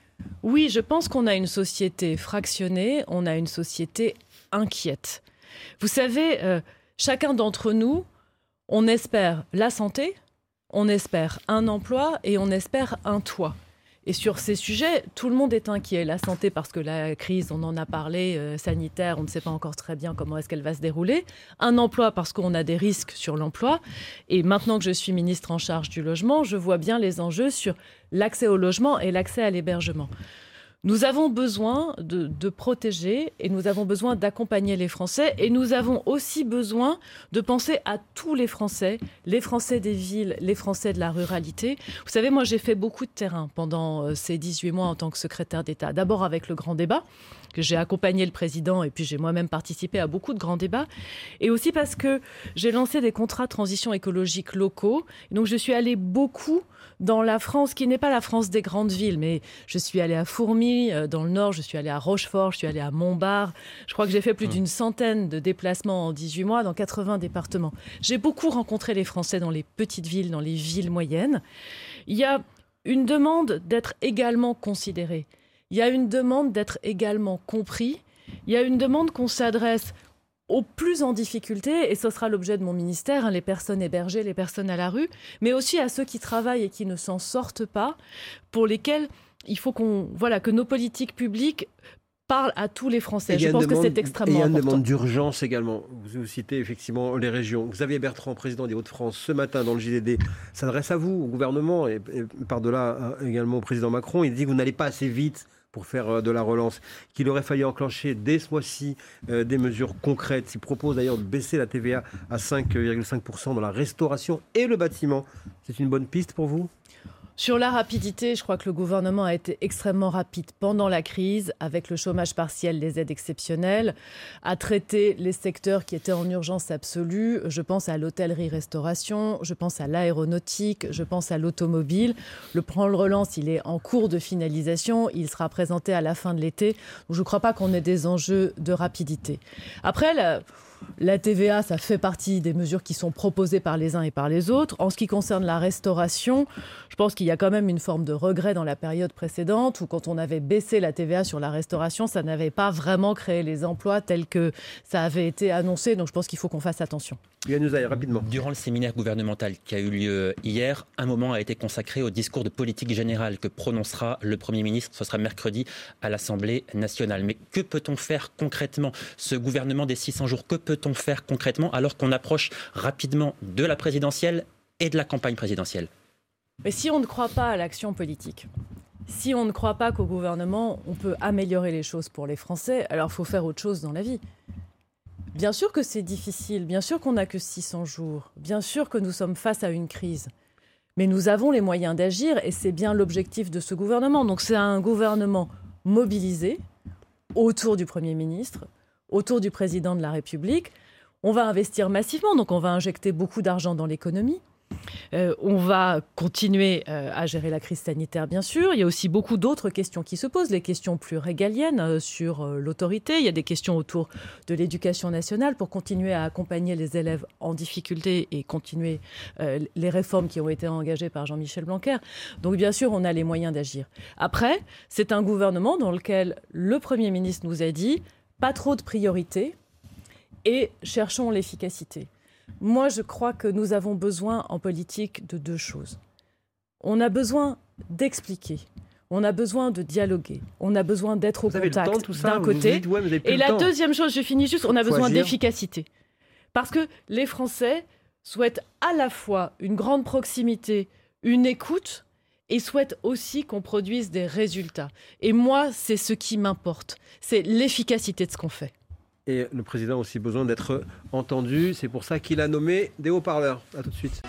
Oui, je pense qu'on a une société fractionnée, on a une société inquiète. Vous savez, euh, chacun d'entre nous, on espère la santé, on espère un emploi et on espère un toit. Et sur ces sujets, tout le monde est inquiet. La santé, parce que la crise, on en a parlé, euh, sanitaire, on ne sait pas encore très bien comment est-ce qu'elle va se dérouler. Un emploi, parce qu'on a des risques sur l'emploi. Et maintenant que je suis ministre en charge du logement, je vois bien les enjeux sur l'accès au logement et l'accès à l'hébergement. Nous avons besoin de, de protéger et nous avons besoin d'accompagner les Français et nous avons aussi besoin de penser à tous les Français, les Français des villes, les Français de la ruralité. Vous savez, moi j'ai fait beaucoup de terrain pendant ces dix-huit mois en tant que secrétaire d'État. D'abord avec le grand débat, que j'ai accompagné le président et puis j'ai moi-même participé à beaucoup de grands débats. Et aussi parce que j'ai lancé des contrats de transition écologique locaux. Donc je suis allée beaucoup dans la France, qui n'est pas la France des grandes villes, mais je suis allée à Fourmies, dans le Nord, je suis allée à Rochefort, je suis allée à Montbard. Je crois que j'ai fait plus d'une centaine de déplacements en dix-huit mois dans quatre-vingts départements. J'ai beaucoup rencontré les Français dans les petites villes, dans les villes moyennes. Il y a une demande d'être également considéré. Il y a une demande d'être également compris. Il y a une demande qu'on s'adresse aux plus en difficulté, et ce sera l'objet de mon ministère, hein, les personnes hébergées, les personnes à la rue, mais aussi à ceux qui travaillent et qui ne s'en sortent pas, pour lesquels il faut qu'on, voilà, que nos politiques publiques parlent à tous les Français. Je pense demande, que c'est extrêmement important. Il y a une demande d'urgence également. Vous, vous citez effectivement les régions. Xavier Bertrand, président des Hauts-de-France, ce matin dans le J D D, s'adresse à vous, au gouvernement, et, et par-delà également au président Macron. Il dit que vous n'allez pas assez vite pour faire de la relance, qu'il aurait fallu enclencher dès ce mois-ci euh, des mesures concrètes. Il propose d'ailleurs de baisser la T V A à cinq virgule cinq pour cent dans la restauration et le bâtiment. C'est une bonne piste pour vous ? Sur la rapidité, je crois que le gouvernement a été extrêmement rapide pendant la crise, avec le chômage partiel, les aides exceptionnelles, à traiter les secteurs qui étaient en urgence absolue. Je pense à l'hôtellerie-restauration, je pense à l'aéronautique, je pense à l'automobile. Le plan de relance, il est en cours de finalisation, il sera présenté à la fin de l'été. Donc je ne crois pas qu'on ait des enjeux de rapidité. Après, la... La T V A, ça fait partie des mesures qui sont proposées par les uns et par les autres. En ce qui concerne la restauration, je pense qu'il y a quand même une forme de regret dans la période précédente où quand on avait baissé la T V A sur la restauration, ça n'avait pas vraiment créé les emplois tels que ça avait été annoncé. Donc je pense qu'il faut qu'on fasse attention. Yohann Usaï, rapidement. Durant le séminaire gouvernemental qui a eu lieu hier, un moment a été consacré au discours de politique générale que prononcera le Premier ministre. Ce sera mercredi à l'Assemblée nationale. Mais que peut-on faire concrètement ? Ce gouvernement des six cents jours, que peut-on faire concrètement alors qu'on approche rapidement de la présidentielle et de la campagne présidentielle ? Mais si on ne croit pas à l'action politique, si on ne croit pas qu'au gouvernement, on peut améliorer les choses pour les Français, alors il faut faire autre chose dans la vie. Bien sûr que c'est difficile, bien sûr qu'on n'a que six cents jours, bien sûr que nous sommes face à une crise. Mais nous avons les moyens d'agir et c'est bien l'objectif de ce gouvernement. Donc c'est un gouvernement mobilisé autour du Premier ministre, autour du président de la République. On va investir massivement, donc on va injecter beaucoup d'argent dans l'économie. Euh, on va continuer euh, à gérer la crise sanitaire, bien sûr. Il y a aussi beaucoup d'autres questions qui se posent, les questions plus régaliennes euh, sur euh, l'autorité. Il y a des questions autour de l'éducation nationale pour continuer à accompagner les élèves en difficulté et continuer euh, les réformes qui ont été engagées par Jean-Michel Blanquer. Donc, bien sûr, on a les moyens d'agir. Après, c'est un gouvernement dans lequel le Premier ministre nous a dit pas trop de priorités et cherchons l'efficacité. Moi, je crois que nous avons besoin en politique de deux choses. On a besoin d'expliquer, on a besoin de dialoguer, on a besoin d'être au contact d'un côté. Et la deuxième chose, je finis juste, on a besoin d'efficacité. Parce que les Français souhaitent à la fois une grande proximité, une écoute, et souhaitent aussi qu'on produise des résultats. Et moi, c'est ce qui m'importe, c'est l'efficacité de ce qu'on fait. Et le président a aussi besoin d'être entendu. C'est pour ça qu'il a nommé des haut-parleurs. A tout de suite.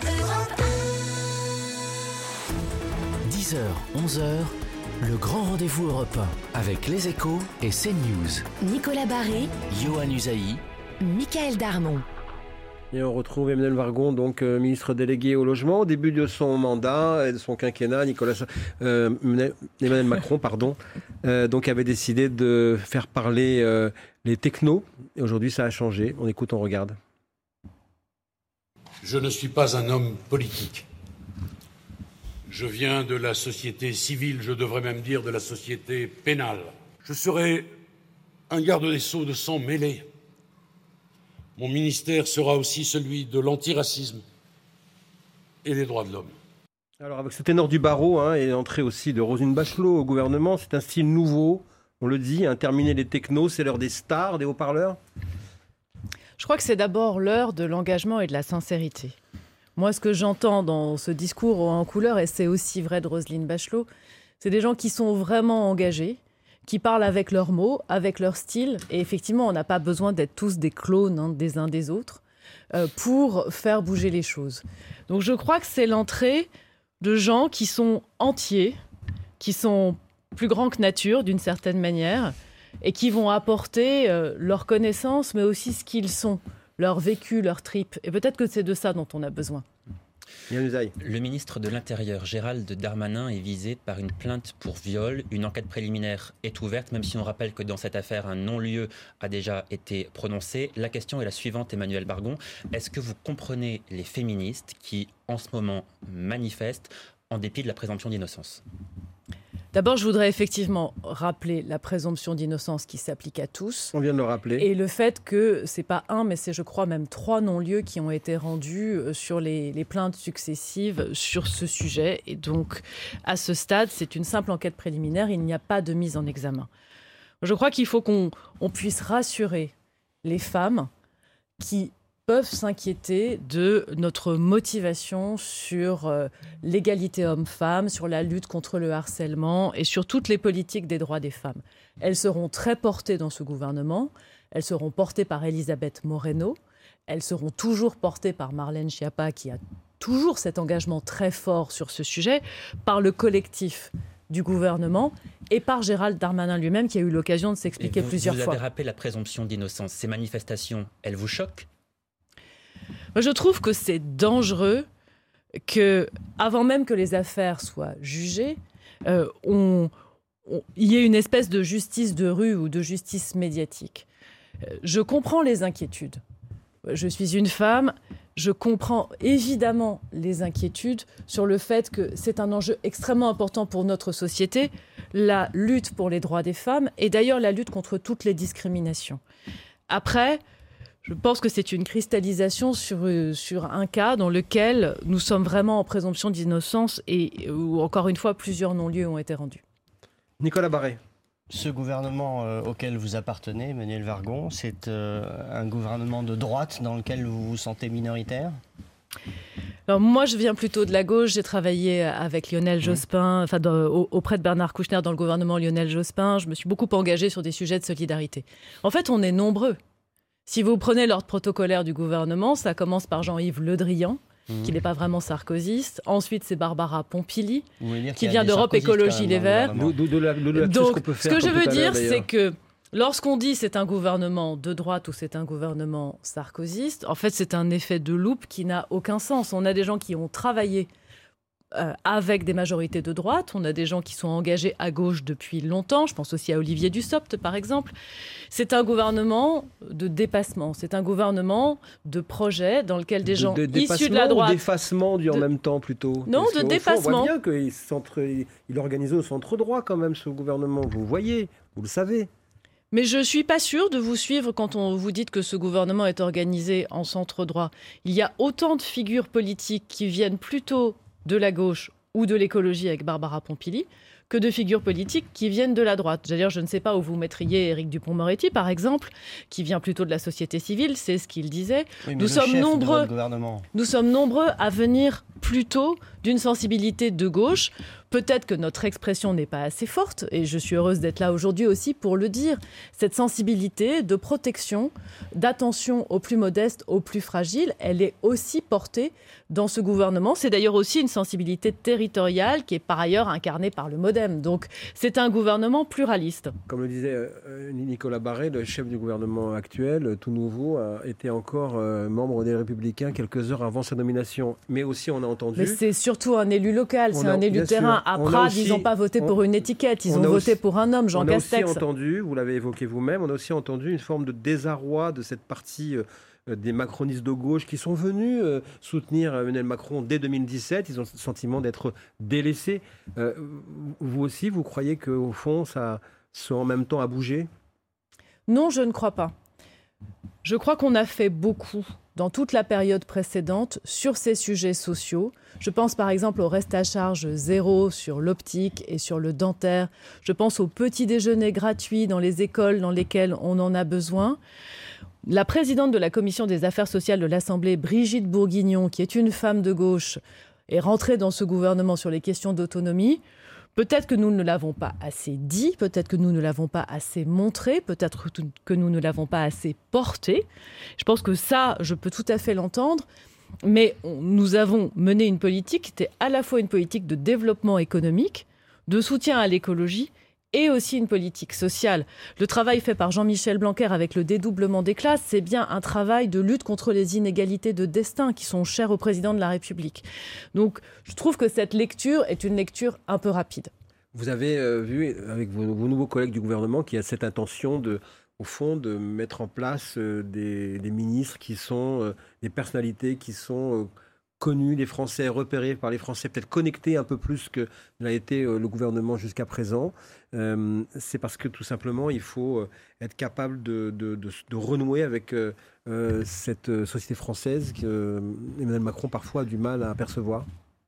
dix heures, onze heures, le grand rendez-vous Europe un avec Les Échos et CNews. Nicolas Barré, Yohann Usaï, Michaël Darmon. Et on retrouve Emmanuel Wargon, donc euh, ministre délégué au logement. Au début de son mandat et de son quinquennat, Nicolas, euh, Emmanuel Macron pardon, euh, donc avait décidé de faire parler euh, les technos. Et aujourd'hui, ça a changé. On écoute, on regarde. Je ne suis pas un homme politique. Je viens de la société civile, je devrais même dire de la société pénale. Je serai un garde des Sceaux de sang mêlé. Mon ministère sera aussi celui de l'antiracisme et des droits de l'homme. Alors avec ce ténor du barreau hein, et l'entrée aussi de Roselyne Bachelot au gouvernement, c'est un style nouveau, on le dit, hein, terminer les technos, c'est l'heure des stars, des haut-parleurs. Je crois que c'est d'abord l'heure de l'engagement et de la sincérité. Moi, ce que j'entends dans ce discours en couleur, et c'est aussi vrai de Roselyne Bachelot, c'est des gens qui sont vraiment engagés, qui parlent avec leurs mots, avec leur style. Et effectivement, on n'a pas besoin d'être tous des clones hein, des uns des autres euh, pour faire bouger les choses. Donc je crois que c'est l'entrée de gens qui sont entiers, qui sont plus grands que nature d'une certaine manière, et qui vont apporter euh, leur connaissance, mais aussi ce qu'ils sont, leur vécu, leur tripes. Et peut-être que c'est de ça dont on a besoin. Le ministre de l'Intérieur, Gérald Darmanin, est visé par une plainte pour viol. Une enquête préliminaire est ouverte, même si on rappelle que dans cette affaire, un non-lieu a déjà été prononcé. La question est la suivante, Emmanuel Wargon. Est-ce que vous comprenez les féministes qui, en ce moment, manifestent en dépit de la présomption d'innocence ? D'abord, je voudrais effectivement rappeler la présomption d'innocence qui s'applique à tous. On vient de le rappeler. Et le fait que c'est pas un, mais c'est, je crois, même trois non-lieux qui ont été rendus sur les, les plaintes successives sur ce sujet. Et donc, à ce stade, c'est une simple enquête préliminaire. Il n'y a pas de mise en examen. Je crois qu'il faut qu'on on puisse rassurer les femmes qui peuvent s'inquiéter de notre motivation sur euh, l'égalité homme-femme, sur la lutte contre le harcèlement et sur toutes les politiques des droits des femmes. Elles seront très portées dans ce gouvernement. Elles seront portées par Elisabeth Moreno. Elles seront toujours portées par Marlène Schiappa, qui a toujours cet engagement très fort sur ce sujet, par le collectif du gouvernement et par Gérald Darmanin lui-même, qui a eu l'occasion de s'expliquer vous, plusieurs vous fois. Vous avez rappelé la présomption d'innocence. Ces manifestations, elles vous choquent ? Moi, je trouve que c'est dangereux que, avant même que les affaires soient jugées, euh, on, on, il y ait une espèce de justice de rue ou de justice médiatique. Euh, je comprends les inquiétudes. Je suis une femme, je comprends évidemment les inquiétudes sur le fait que c'est un enjeu extrêmement important pour notre société, la lutte pour les droits des femmes et d'ailleurs la lutte contre toutes les discriminations. Après, je pense que c'est une cristallisation sur, sur un cas dans lequel nous sommes vraiment en présomption d'innocence et où, encore une fois, plusieurs non-lieux ont été rendus. Nicolas Barré. Ce gouvernement euh, auquel vous appartenez, Emmanuel Wargon, c'est euh, un gouvernement de droite dans lequel vous vous sentez minoritaire ? Alors moi, je viens plutôt de la gauche. J'ai travaillé avec Lionel Jospin, enfin, dans, auprès de Bernard Kouchner dans le gouvernement Lionel Jospin. Je me suis beaucoup engagée sur des sujets de solidarité. En fait, on est nombreux. Si vous prenez l'ordre protocolaire du gouvernement, ça commence par Jean-Yves Le Drian, mmh. qui n'est pas vraiment sarkozyste. Ensuite, c'est Barbara Pompili, qui vient d'Europe Écologie Les Verts. De, de, de la, de la Donc, qu'on peut ce faire que je veux dire, d'ailleurs. c'est que lorsqu'on dit c'est un gouvernement de droite ou c'est un gouvernement sarkozyste, en fait, c'est un effet de loupe qui n'a aucun sens. On a des gens qui ont travaillé Euh, avec des majorités de droite. On a des gens qui sont engagés à gauche depuis longtemps. Je pense aussi à Olivier Dussopt, par exemple. C'est un gouvernement de dépassement. C'est un gouvernement de projet dans lequel des gens de, de issus de la droite... Ou d'effacement du en de... même temps, plutôt. Non, Parce de dépassement. On voit bien qu'il centre... il organise au centre droit, quand même, ce gouvernement. Vous voyez, vous le savez. Mais je ne suis pas sûre de vous suivre quand on vous dit que ce gouvernement est organisé en centre droit. Il y a autant de figures politiques qui viennent plutôt de la gauche ou de l'écologie avec Barbara Pompili, que de figures politiques qui viennent de la droite. D'ailleurs, je ne sais pas où vous mettriez Éric Dupond-Moretti, par exemple, qui vient plutôt de la société civile, c'est ce qu'il disait. Oui, nous, sommes nombreux, gouvernement. nous sommes nombreux à venir plutôt d'une sensibilité de gauche Peut-être que notre expression n'est pas assez forte, et je suis heureuse d'être là aujourd'hui aussi pour le dire. Cette sensibilité de protection, d'attention aux plus modestes, aux plus fragiles, elle est aussi portée dans ce gouvernement. C'est d'ailleurs aussi une sensibilité territoriale qui est par ailleurs incarnée par le MoDem. Donc c'est un gouvernement pluraliste. Comme le disait euh, Nicolas Barré, le chef du gouvernement actuel, tout nouveau, a été encore euh, membre des Républicains quelques heures avant sa nomination. Mais aussi on a entendu... Mais c'est surtout un élu local, c'est a, un élu de terrain. À Prades, ils n'ont pas voté on, pour une étiquette, ils ont voté aussi, pour un homme, Jean Castex. On a aussi entendu, vous l'avez évoqué vous-même, on a aussi entendu une forme de désarroi de cette partie euh, des macronistes de gauche qui sont venus euh, soutenir Emmanuel Macron dès deux mille dix-sept. Ils ont le sentiment d'être délaissés. Euh, vous aussi, vous croyez qu'au fond, ça, ça en même temps a bougé ? Non, je ne crois pas. Je crois qu'on a fait beaucoup dans toute la période précédente sur ces sujets sociaux. Je pense par exemple au reste à charge zéro sur l'optique et sur le dentaire. Je pense au petit déjeuner gratuit dans les écoles dans lesquelles on en a besoin. La présidente de la Commission des affaires sociales de l'Assemblée, Brigitte Bourguignon, qui est une femme de gauche, est rentrée dans ce gouvernement sur les questions d'autonomie. Peut-être que nous ne l'avons pas assez dit, peut-être que nous ne l'avons pas assez montré, peut-être que nous ne l'avons pas assez porté. Je pense que ça, je peux tout à fait l'entendre. Mais on, nous avons mené une politique qui était à la fois une politique de développement économique, de soutien à l'écologie et aussi une politique sociale. Le travail fait par Jean-Michel Blanquer avec le dédoublement des classes, c'est bien un travail de lutte contre les inégalités de destin qui sont chères au président de la République. Donc je trouve que cette lecture est une lecture un peu rapide. Vous avez euh, vu avec vos, vos nouveaux collègues du gouvernement qu'il y a cette intention de, au fond, de mettre en place euh, des, des ministres qui sont euh, des personnalités qui sont euh, connues des Français, repérées par les Français, peut-être connectées un peu plus que l'a été euh, le gouvernement jusqu'à présent. Euh, c'est parce que tout simplement, il faut euh, être capable de, de, de, de renouer avec euh, euh, cette euh, société française que euh, Emmanuel Macron parfois a du mal à apercevoir.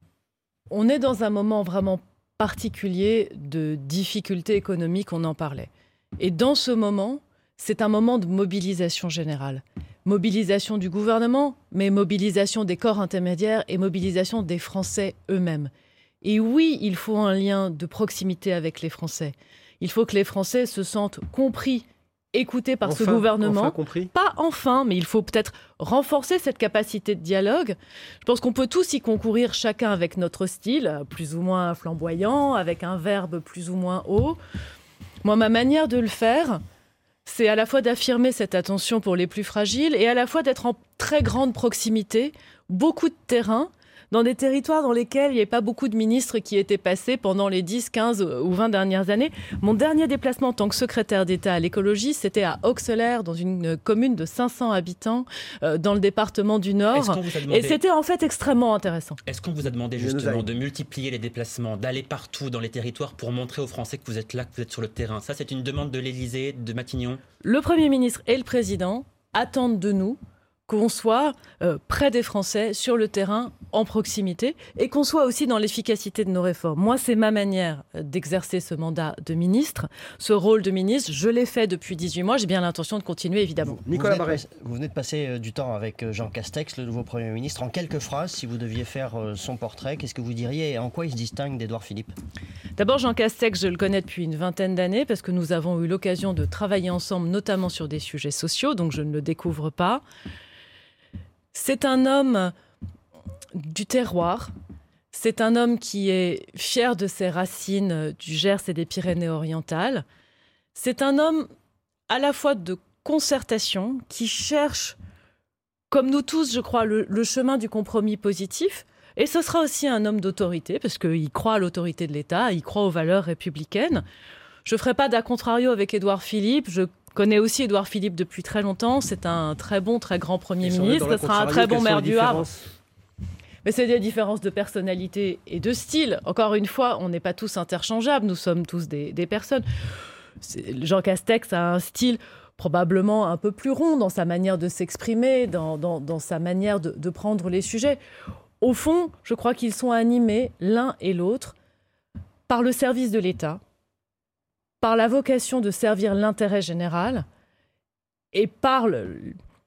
On est dans un moment vraiment particulier de difficultés économiques, on en parlait. Et dans ce moment, c'est un moment de mobilisation générale. Mobilisation du gouvernement, mais mobilisation des corps intermédiaires et mobilisation des Français eux-mêmes. Et oui, il faut un lien de proximité avec les Français. Il faut que les Français se sentent compris, écoutés par enfin, ce gouvernement. Enfin compris. Pas enfin, mais il faut peut-être renforcer cette capacité de dialogue. Je pense qu'on peut tous y concourir, chacun avec notre style, plus ou moins flamboyant, avec un verbe plus ou moins haut. Moi, ma manière de le faire, c'est à la fois d'affirmer cette attention pour les plus fragiles et à la fois d'être en très grande proximité, beaucoup de terrain, dans des territoires dans lesquels il n'y avait pas beaucoup de ministres qui étaient passés pendant les dix, quinze ou vingt dernières années. Mon dernier déplacement en tant que secrétaire d'État à l'écologie, c'était à Auxerre, dans une commune de cinq cents habitants, euh, dans le département du Nord. Demandé... Et c'était en fait extrêmement intéressant. Est-ce qu'on vous a demandé justement de multiplier les déplacements, d'aller partout dans les territoires pour montrer aux Français que vous êtes là, que vous êtes sur le terrain ? Ça, c'est une demande de l'Élysée, de Matignon ? Le Premier ministre et le Président attendent de nous qu'on soit euh, près des Français, sur le terrain, en proximité, et qu'on soit aussi dans l'efficacité de nos réformes. Moi, c'est ma manière d'exercer ce mandat de ministre. Ce rôle de ministre, je l'ai fait depuis dix-huit mois. J'ai bien l'intention de continuer, évidemment. Vous, Nicolas Barré. Vous venez de passer euh, du temps avec Jean Castex, le nouveau Premier ministre. En quelques phrases, si vous deviez faire euh, son portrait, qu'est-ce que vous diriez et en quoi il se distingue d'Édouard Philippe ? D'abord, Jean Castex, je le connais depuis une vingtaine d'années parce que nous avons eu l'occasion de travailler ensemble, notamment sur des sujets sociaux, donc je ne le découvre pas. C'est un homme du terroir, c'est un homme qui est fier de ses racines du Gers et des Pyrénées-Orientales. C'est un homme à la fois de concertation qui cherche, comme nous tous, je crois, le, le chemin du compromis positif. Et ce sera aussi un homme d'autorité, parce qu'il croit à l'autorité de l'État, il croit aux valeurs républicaines. Je ne ferai pas d'a contrario avec Édouard Philippe. Je connais aussi Édouard Philippe depuis très longtemps. C'est un très bon, très grand Premier ministre. Ce sera un très bon maire du Havre. Mais c'est des différences de personnalité et de style. Encore une fois, on n'est pas tous interchangeables. Nous sommes tous des, des personnes. C'est, Jean Castex a un style probablement un peu plus rond dans sa manière de s'exprimer, dans, dans, dans sa manière de, de prendre les sujets. Au fond, je crois qu'ils sont animés, l'un et l'autre, par le service de l'État, par la vocation de servir l'intérêt général et par le,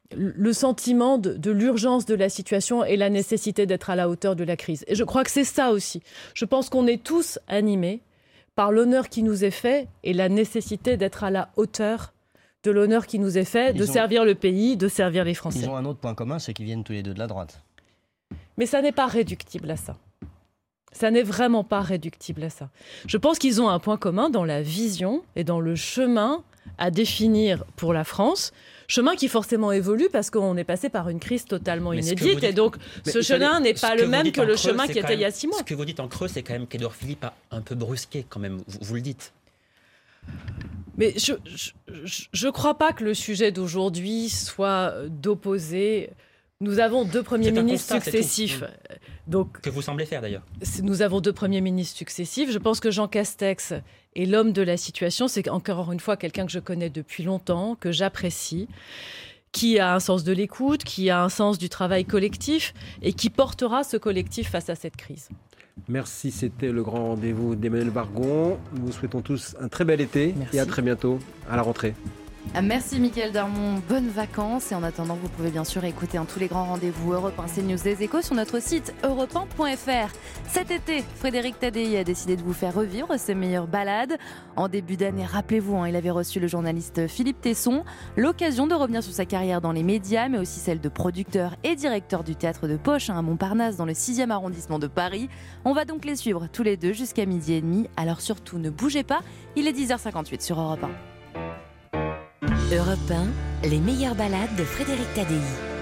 le sentiment de, de l'urgence de la situation et la nécessité d'être à la hauteur de la crise. Et je crois que c'est ça aussi. Je pense qu'on est tous animés par l'honneur qui nous est fait et la nécessité d'être à la hauteur de l'honneur qui nous est fait, de ont... servir le pays, de servir les Français. Ils ont un autre point commun, c'est qu'ils viennent tous les deux de la droite. Mais ça n'est pas réductible à ça. Ça n'est vraiment pas réductible à ça. Je pense qu'ils ont un point commun dans la vision et dans le chemin à définir pour la France. Chemin qui forcément évolue parce qu'on est passé par une crise totalement mais inédite. Et donc, ce chemin n'est pas le même que le chemin qui était il y a six mois. Ce que vous dites en creux, c'est quand même qu'Édouard Philippe a un peu brusqué quand même. Vous, vous le dites. Mais je ne crois pas que le sujet d'aujourd'hui soit d'opposer... Nous avons deux premiers ministres constat, successifs. Donc, que vous semblez faire d'ailleurs. Nous avons deux premiers ministres successifs. Je pense que Jean Castex est l'homme de la situation. C'est encore une fois quelqu'un que je connais depuis longtemps, que j'apprécie, qui a un sens de l'écoute, qui a un sens du travail collectif et qui portera ce collectif face à cette crise. Merci, c'était le grand rendez-vous d'Emmanuelle Wargon. Nous vous souhaitons tous un très bel été. Merci. Et à très bientôt à la rentrée. Merci Mickaël Darmon, bonnes vacances et en attendant vous pouvez bien sûr écouter hein, tous les grands rendez-vous Europe un, CNews, Les Échos sur notre site europe un point f r. Cet été, Frédéric Tadei a décidé de vous faire revivre ses meilleures balades. En début d'année, rappelez-vous, hein, il avait reçu le journaliste Philippe Tesson, l'occasion de revenir sur sa carrière dans les médias mais aussi celle de producteur et directeur du théâtre de Poche hein, à Montparnasse dans le sixième arrondissement de Paris. On va donc les suivre tous les deux jusqu'à midi et demi, alors surtout ne bougez pas, il est dix heures cinquante-huit sur Europe un. Europe un, les meilleures balades de Frédéric Tadei.